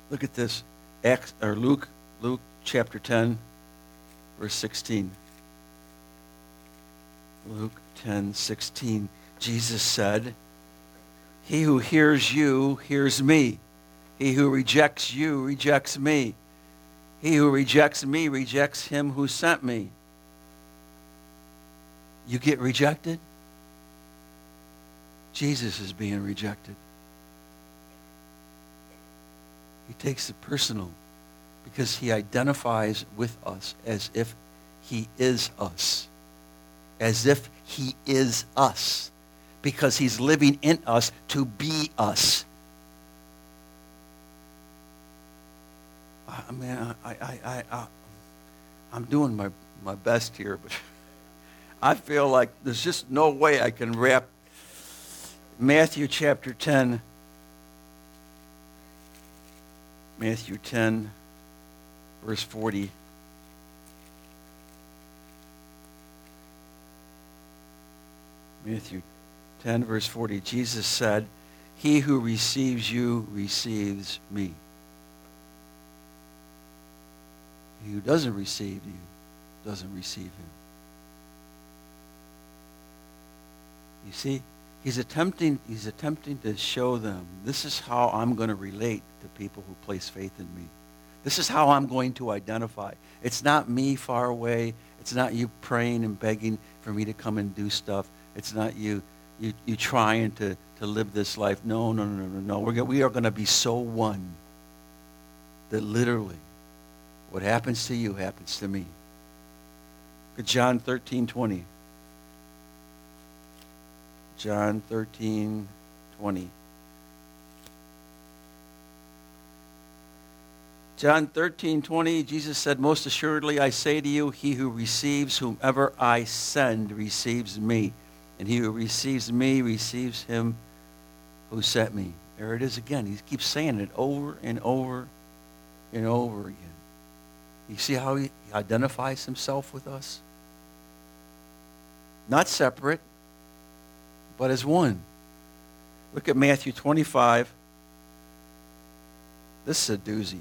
Look at this. Acts, or Luke, Luke chapter ten, verse sixteen. Luke ten, sixteen. Jesus said, he who hears you hears me. He who rejects you rejects me. He who rejects me rejects him who sent me. You get rejected? Jesus is being rejected. He takes it personal because he identifies with us as if he is us. As if he is us. Because he's living in us to be us. I mean, I, I, I, I, I'm doing my, my best here, but I feel like there's just no way I can wrap Matthew chapter ten. Matthew ten, verse forty. Matthew ten, verse forty. Jesus said, he who receives you receives me. He who doesn't receive you doesn't receive him. You see, he's attempting, he's attempting to show them, this is how I'm going to relate to people who place faith in me. This is how I'm going to identify. It's not me far away. It's not you praying and begging for me to come and do stuff. It's not you you, you trying to, to live this life. No, no, no, no, no. We're go- we are going to be so one that literally what happens to you happens to me. Look at John thirteen twenty. John thirteen twenty. John thirteen twenty, Jesus said, most assuredly I say to you, he who receives whomever I send receives me. And he who receives me receives him who sent me. There it is again. He keeps saying it over and over and over again. You see how he identifies himself with us? Not separate, but as one. Look at Matthew twenty-five. This is a doozy.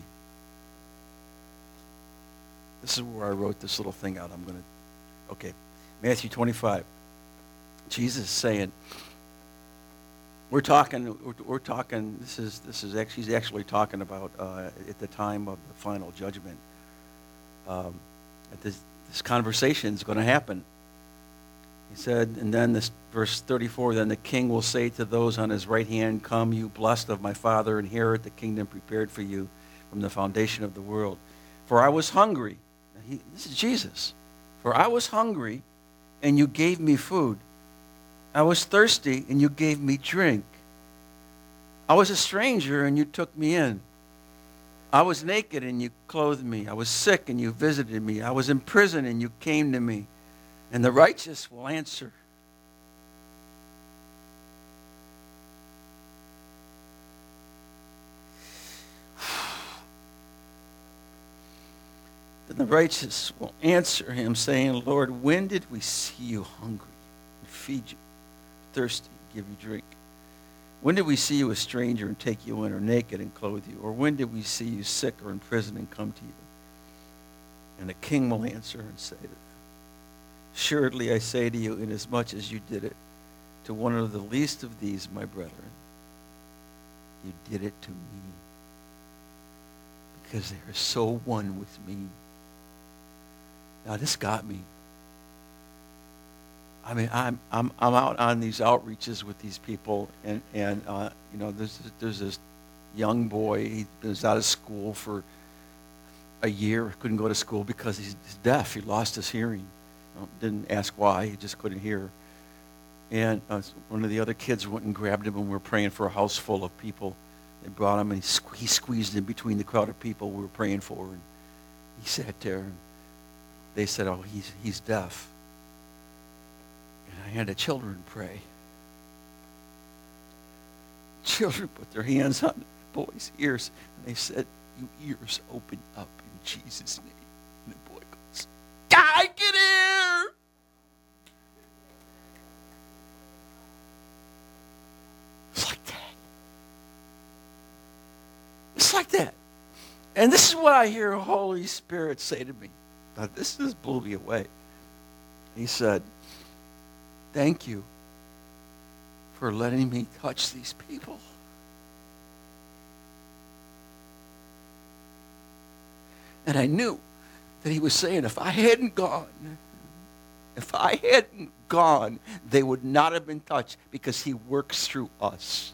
This is where I wrote this little thing out. I'm going to, okay. Matthew twenty-five. Jesus is saying, we're talking, we're, we're talking, this is, this is actually, he's actually talking about uh, at the time of the final judgment. Um, that this, this conversation is going to happen. He said, and then this verse thirty-four, then the king will say to those on his right hand, come, you blessed of my Father, inherit the kingdom prepared for you from the foundation of the world. For I was hungry. He, this is Jesus. For I was hungry, and you gave me food. I was thirsty, and you gave me drink. I was a stranger, and you took me in. I was naked, and you clothed me. I was sick, and you visited me. I was in prison, and you came to me. And the righteous will answer. Then the righteous will answer him, saying, Lord, when did we see you hungry and feed you, thirsty and give you drink? When did we see you a stranger and take you in, or naked and clothe you? Or when did we see you sick or in prison and come to you? And the king will answer and say, assuredly I say to you, inasmuch as you did it to one of the least of these, my brethren, you did it to me. Because they are so one with me. Now this got me. I mean, I'm I'm I'm out on these outreaches with these people, and and uh, you know, there's there's this young boy. He was out of school for a year. Couldn't go to school because he's deaf. He lost his hearing. You know, didn't ask why. He just couldn't hear. And uh, one of the other kids went and grabbed him, and we were praying for a house full of people. They brought him, and he, sque- he squeezed in between the crowd of people we were praying for, and he sat there. And they said, "Oh, he's he's deaf." And I had the children pray. Children put their hands on the boy's ears, and they said, "You ears open up in Jesus' name." And the boy goes, "I get here!" It's like that. It's like that. And this is what I hear Holy Spirit say to me. Now, this just blew me away. He said, thank you for letting me touch these people. And I knew that he was saying, if I hadn't gone, if I hadn't gone, they would not have been touched, because he works through us.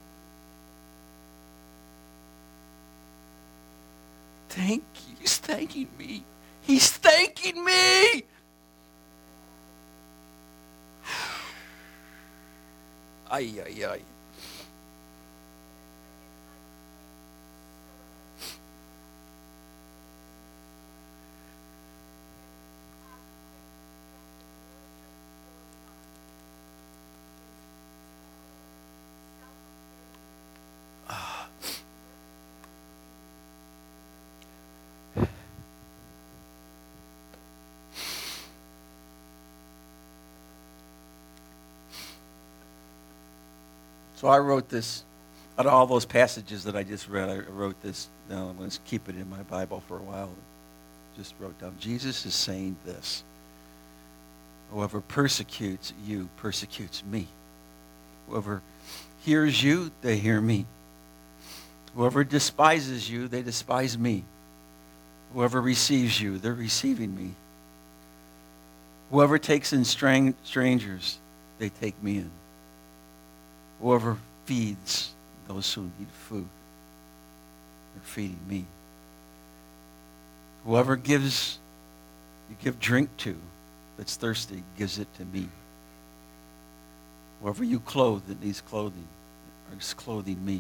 Thank you. He's thanking me. He's thanking me. Ay, ay, ay. So I wrote this, out of all those passages that I just read, I wrote this down. I'm going to keep it in my Bible for a while. Just wrote down, Jesus is saying this: whoever persecutes you persecutes me. Whoever hears you, they hear me. Whoever despises you, they despise me. Whoever receives you, they're receiving me. Whoever takes in strang- strangers, they take me in. Whoever feeds those who need food, they're feeding me. Whoever gives, you give drink to, that's thirsty, gives it to me. Whoever you clothe that needs clothing, is clothing me.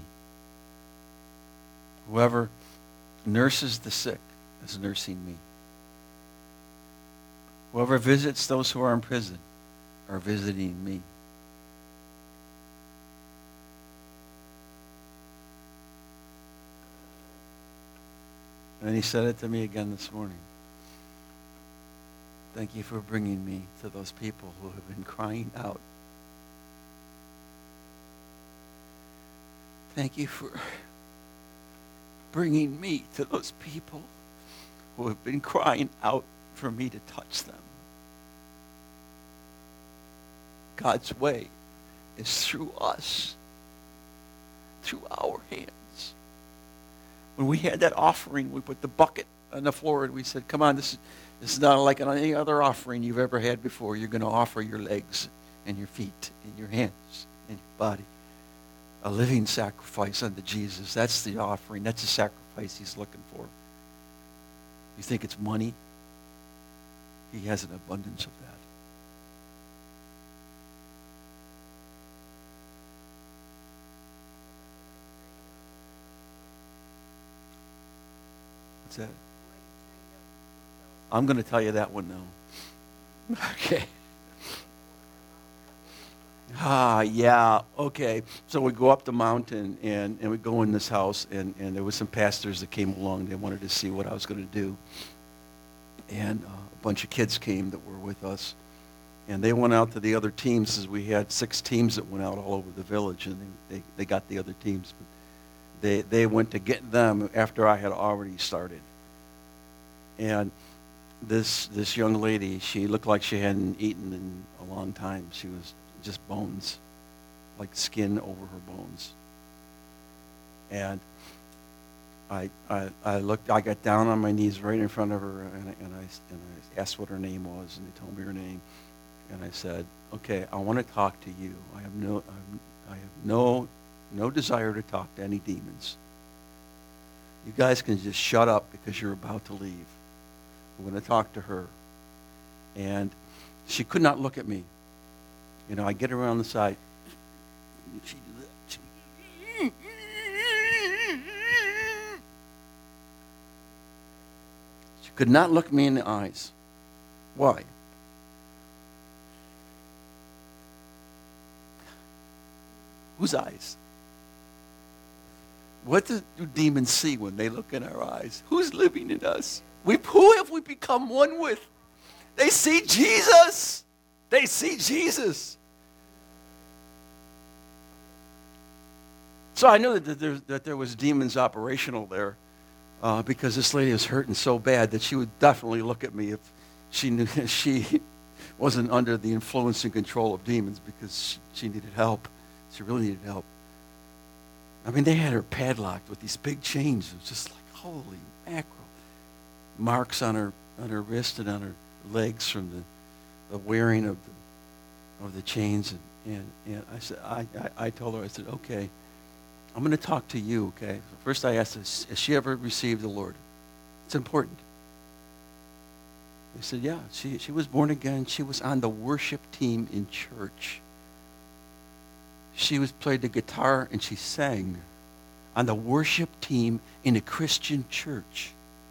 Whoever nurses the sick is nursing me. Whoever visits those who are in prison are visiting me. And he said it to me again this morning. Thank you for bringing me to those people who have been crying out. Thank you for bringing me to those people who have been crying out for me to touch them. God's way is through us, through our hands. When we had that offering, we put the bucket on the floor and we said, come on, this is, this is not like any other offering you've ever had before. You're going to offer your legs and your feet and your hands and your body. A living sacrifice unto Jesus. That's the offering. That's the sacrifice he's looking for. You think it's money? He has an abundance of that. What's that? I'm going to tell you that one now. Okay. Ah, yeah, okay. So we go up the mountain, and, and we go in this house, and, and there was some pastors that came along. They wanted to see what I was going to do. And uh, a bunch of kids came that were with us. And they went out to the other teams, as we had six teams that went out all over the village, and they, they, they got the other teams. But they, they went to get them after I had already started. And this this young lady, she looked like she hadn't eaten in a long time. She was just bones, like skin over her bones. And I, I, I looked, I got down on my knees right in front of her, and, I- and, I, and I asked what her name was, and they told me her name. And I said, okay, I want to talk to you. I have no, I have no, no desire to talk to any demons. You guys can just shut up because you're about to leave. I'm going to talk to her. And she could not look at me. You know, I get her around the side. She did that. She, she could not look me in the eyes. Why? Whose eyes? What do demons see when they look in our eyes? Who's living in us? We, who have we become one with? They see Jesus. They see Jesus. So I knew that there, that there was demons operational there. uh, because this lady was hurting so bad that she would definitely look at me if she knew she wasn't under the influence and control of demons, because she, she needed help. She really needed help. I mean, they had her padlocked with these big chains. It was just like, holy mackerel. Marks on her on her wrist and on her legs from the, the wearing of the of the chains. And, and, and I said, I, I, I told her, I said, okay, I'm going to talk to you, okay? First I asked her, has she ever received the Lord? It's important. They said, yeah, she, she was born again. She was on the worship team in church. She was played the guitar and she sang on the worship team in a Christian church.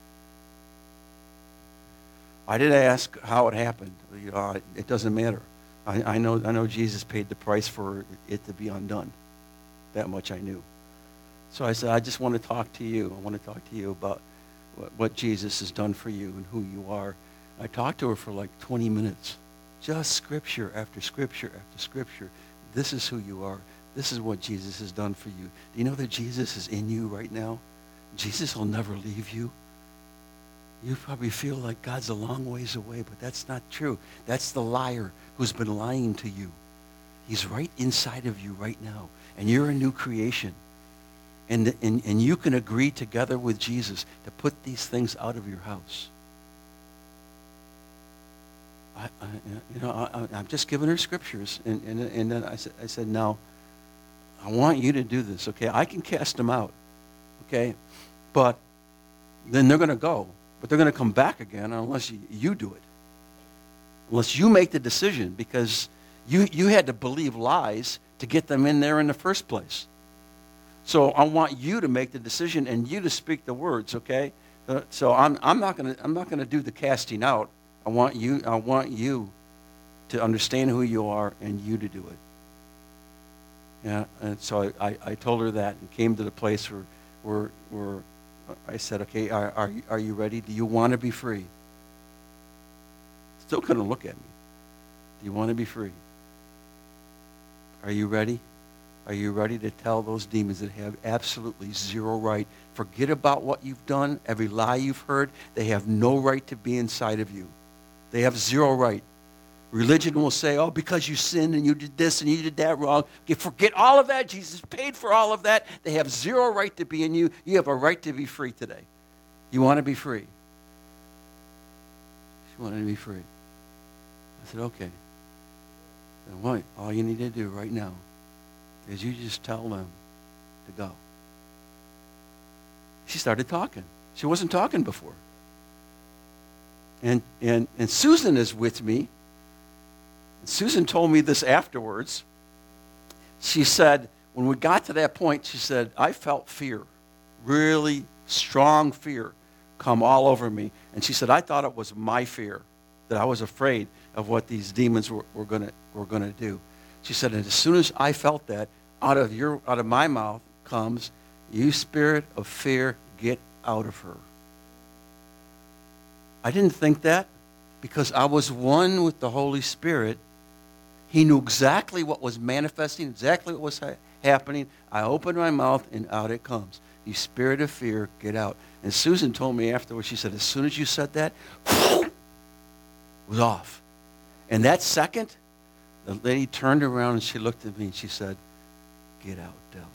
I did ask how it happened. You know, it doesn't matter. I, I know I know Jesus paid the price for it to be undone. That much I knew. So I said, I just want to talk to you. I want to talk to you about what, what Jesus has done for you and who you are. I talked to her for like twenty minutes. Just scripture after scripture after scripture. This is who you are. This is what Jesus has done for you. Do you know that Jesus is in you right now? Jesus will never leave you. You probably feel like God's a long ways away, but that's not true. That's the liar who's been lying to you. He's right inside of you right now, and you're a new creation. And, and, and you can agree together with Jesus to put these things out of your house. I, I, you know, I, I'm just giving her scriptures, and, and, and then I said, I said, now, I want you to do this, okay? I can cast them out, okay? But then they're going to go. But they're going to come back again unless you, you do it. Unless you make the decision, because you, you had to believe lies to get them in there in the first place. So I want you to make the decision and you to speak the words, okay? Uh, so I'm, I'm not going to I'm not going to do the casting out. I want you I want you to understand who you are and you to do it. Yeah, and so I, I, I told her that and came to the place where where where I said, okay, are, are, you, are you ready? Do you want to be free? Still couldn't look at me. Do you want to be free? Are you ready? Are you ready to tell those demons that have absolutely zero right? Forget about what you've done, every lie you've heard. They have no right to be inside of you. They have zero right. Religion will say, oh, because you sinned and you did this and you did that wrong. Okay, forget all of that. Jesus paid for all of that. They have zero right to be in you. You have a right to be free today. You want to be free? She wanted to be free. I said, okay. Then what? All you need to do right now is you just tell them to go. She started talking. She wasn't talking before. And, and, and Susan is with me. Susan told me this afterwards. She said, when we got to that point, she said, I felt fear, really strong fear come all over me. And she said, I thought it was my fear, that I was afraid of what these demons were, were going were going to do. She said, and as soon as I felt that, out of your out of my mouth comes, you spirit of fear, get out of her. I didn't think that because I was one with the Holy Spirit. He knew exactly what was manifesting, exactly what was ha- happening. I opened my mouth, and out it comes. You spirit of fear, get out. And Susan told me afterwards, she said, as soon as you said that, it was off. And that second, the lady turned around and she looked at me and she said, get out, devil.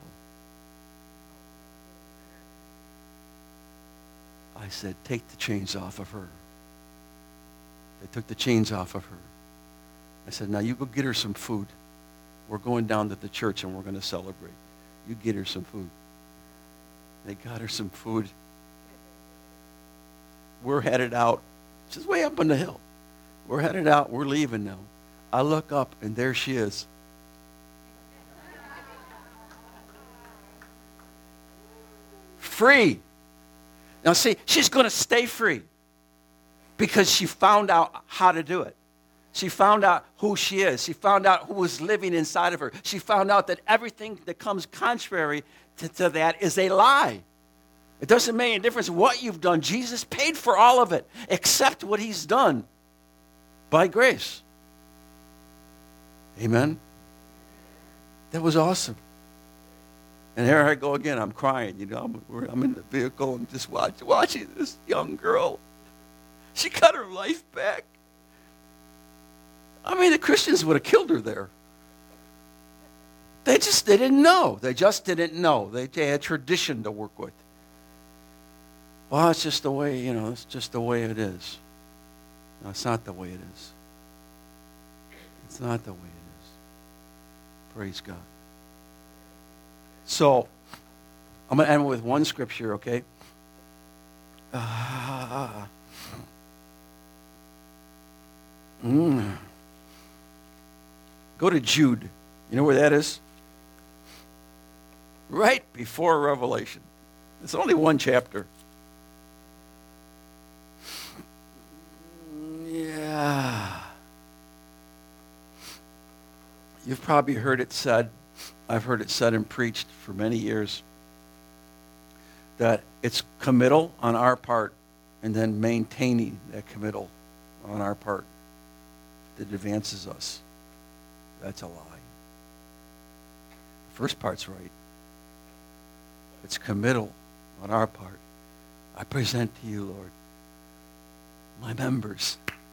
I said, take the chains off of her. They took the chains off of her. I said, now you go get her some food. We're going down to the church and we're going to celebrate. You get her some food. They got her some food. We're headed out. She's way up on the hill. We're headed out. We're leaving now. I look up and there she is. Free. Now see, she's going to stay free because she found out how to do it. She found out who she is. She found out who was living inside of her. She found out that everything that comes contrary to, to that is a lie. It doesn't make any difference what you've done. Jesus paid for all of it, except what he's done by grace. Amen? That was awesome. And here I go again. I'm crying. You know, I'm, we're- I'm in the vehicle and just watch, watching this young girl. She got her life back. I mean, the Christians would have killed her there. They just they didn't know. They just didn't know. They, they had tradition to work with. Well, it's just the way, you know, it's just the way it is. No, it's not the way it is. It's not the way it is. Praise God. So, I'm going to end with one scripture, okay? Uh, mm. Go to Jude. You know where that is? Right before Revelation. It's only one chapter. Yeah. You've probably heard it said, I've heard it said and preached for many years, that it's committal on our part and then maintaining that committal on our part that advances us. That's a lie. The first part's right. It's committal on our part. I present to you, Lord, my members.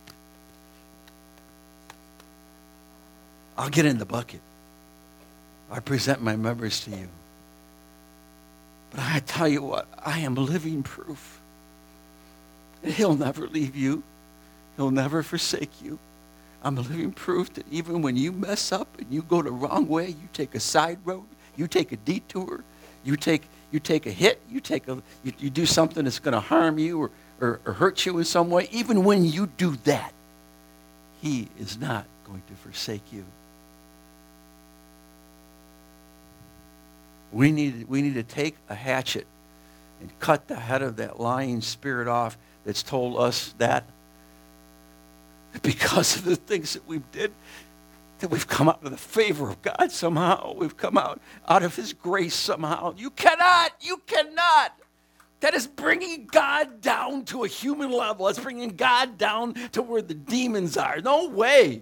I'll get in the bucket. I present my members to you. But I tell you what, I am living proof. He'll never leave you. He'll never forsake you. I'm a living proof that even when you mess up and you go the wrong way, you take a side road, you take a detour, you take you take a hit, you take a you, you do something that's going to harm you or, or, or hurt you in some way. Even when you do that, he is not going to forsake you. We need, we need to take a hatchet and cut the head of that lying spirit off that's told us that because of the things that we did, that we've come out of the favor of God somehow. We've come out out of his grace somehow. You cannot, you cannot. That is bringing God down to a human level. That's bringing God down to where the demons are. No way.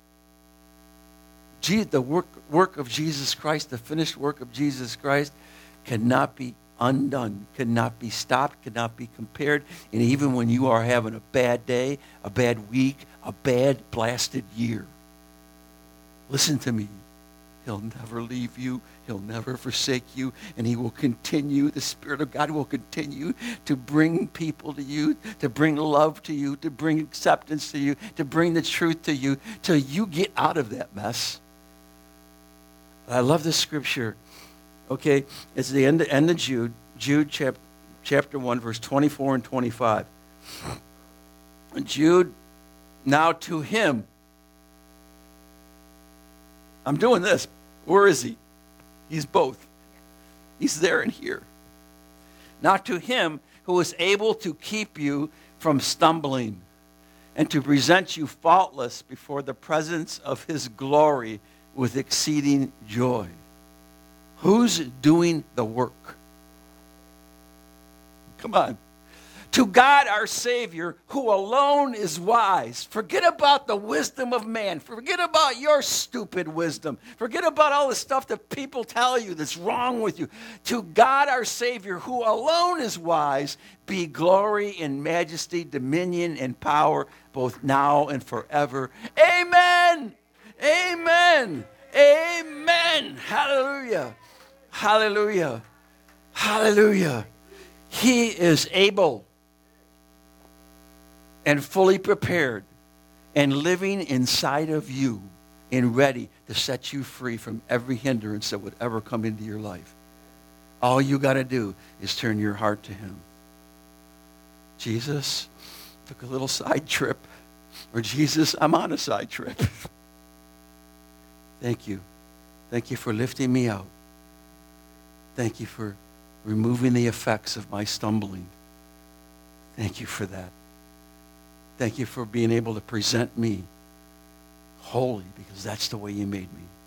The work, work of Jesus Christ, the finished work of Jesus Christ, cannot be undone, cannot be stopped, cannot be compared. And even when you are having a bad day, a bad week, a bad blasted year, listen to me. He'll never leave you. He'll never forsake you. And he will continue, the Spirit of God will continue to bring people to you, to bring love to you, to bring acceptance to you, to bring the truth to you, till you get out of that mess. I love this scripture. Okay, it's the end, end of Jude, Jude chap, chapter one, verse twenty-four and twenty-five. Jude, now to him. I'm doing this. Where is he? He's both. He's there and here. Now to him who is able to keep you from stumbling and to present you faultless before the presence of his glory with exceeding joy. Who's doing the work? Come on. To God our Savior, who alone is wise. Forget about the wisdom of man. Forget about your stupid wisdom. Forget about all the stuff that people tell you that's wrong with you. To God our Savior, who alone is wise, be glory and majesty, dominion and power, both now and forever. Amen. Amen. Amen. Hallelujah. Hallelujah. Hallelujah. He is able and fully prepared and living inside of you and ready to set you free from every hindrance that would ever come into your life. All you got to do is turn your heart to him. Jesus took a little side trip. Or Jesus, I'm on a side trip. Thank you. Thank you for lifting me out. Thank you for removing the effects of my stumbling. Thank you for that. Thank you for being able to present me holy, because that's the way you made me.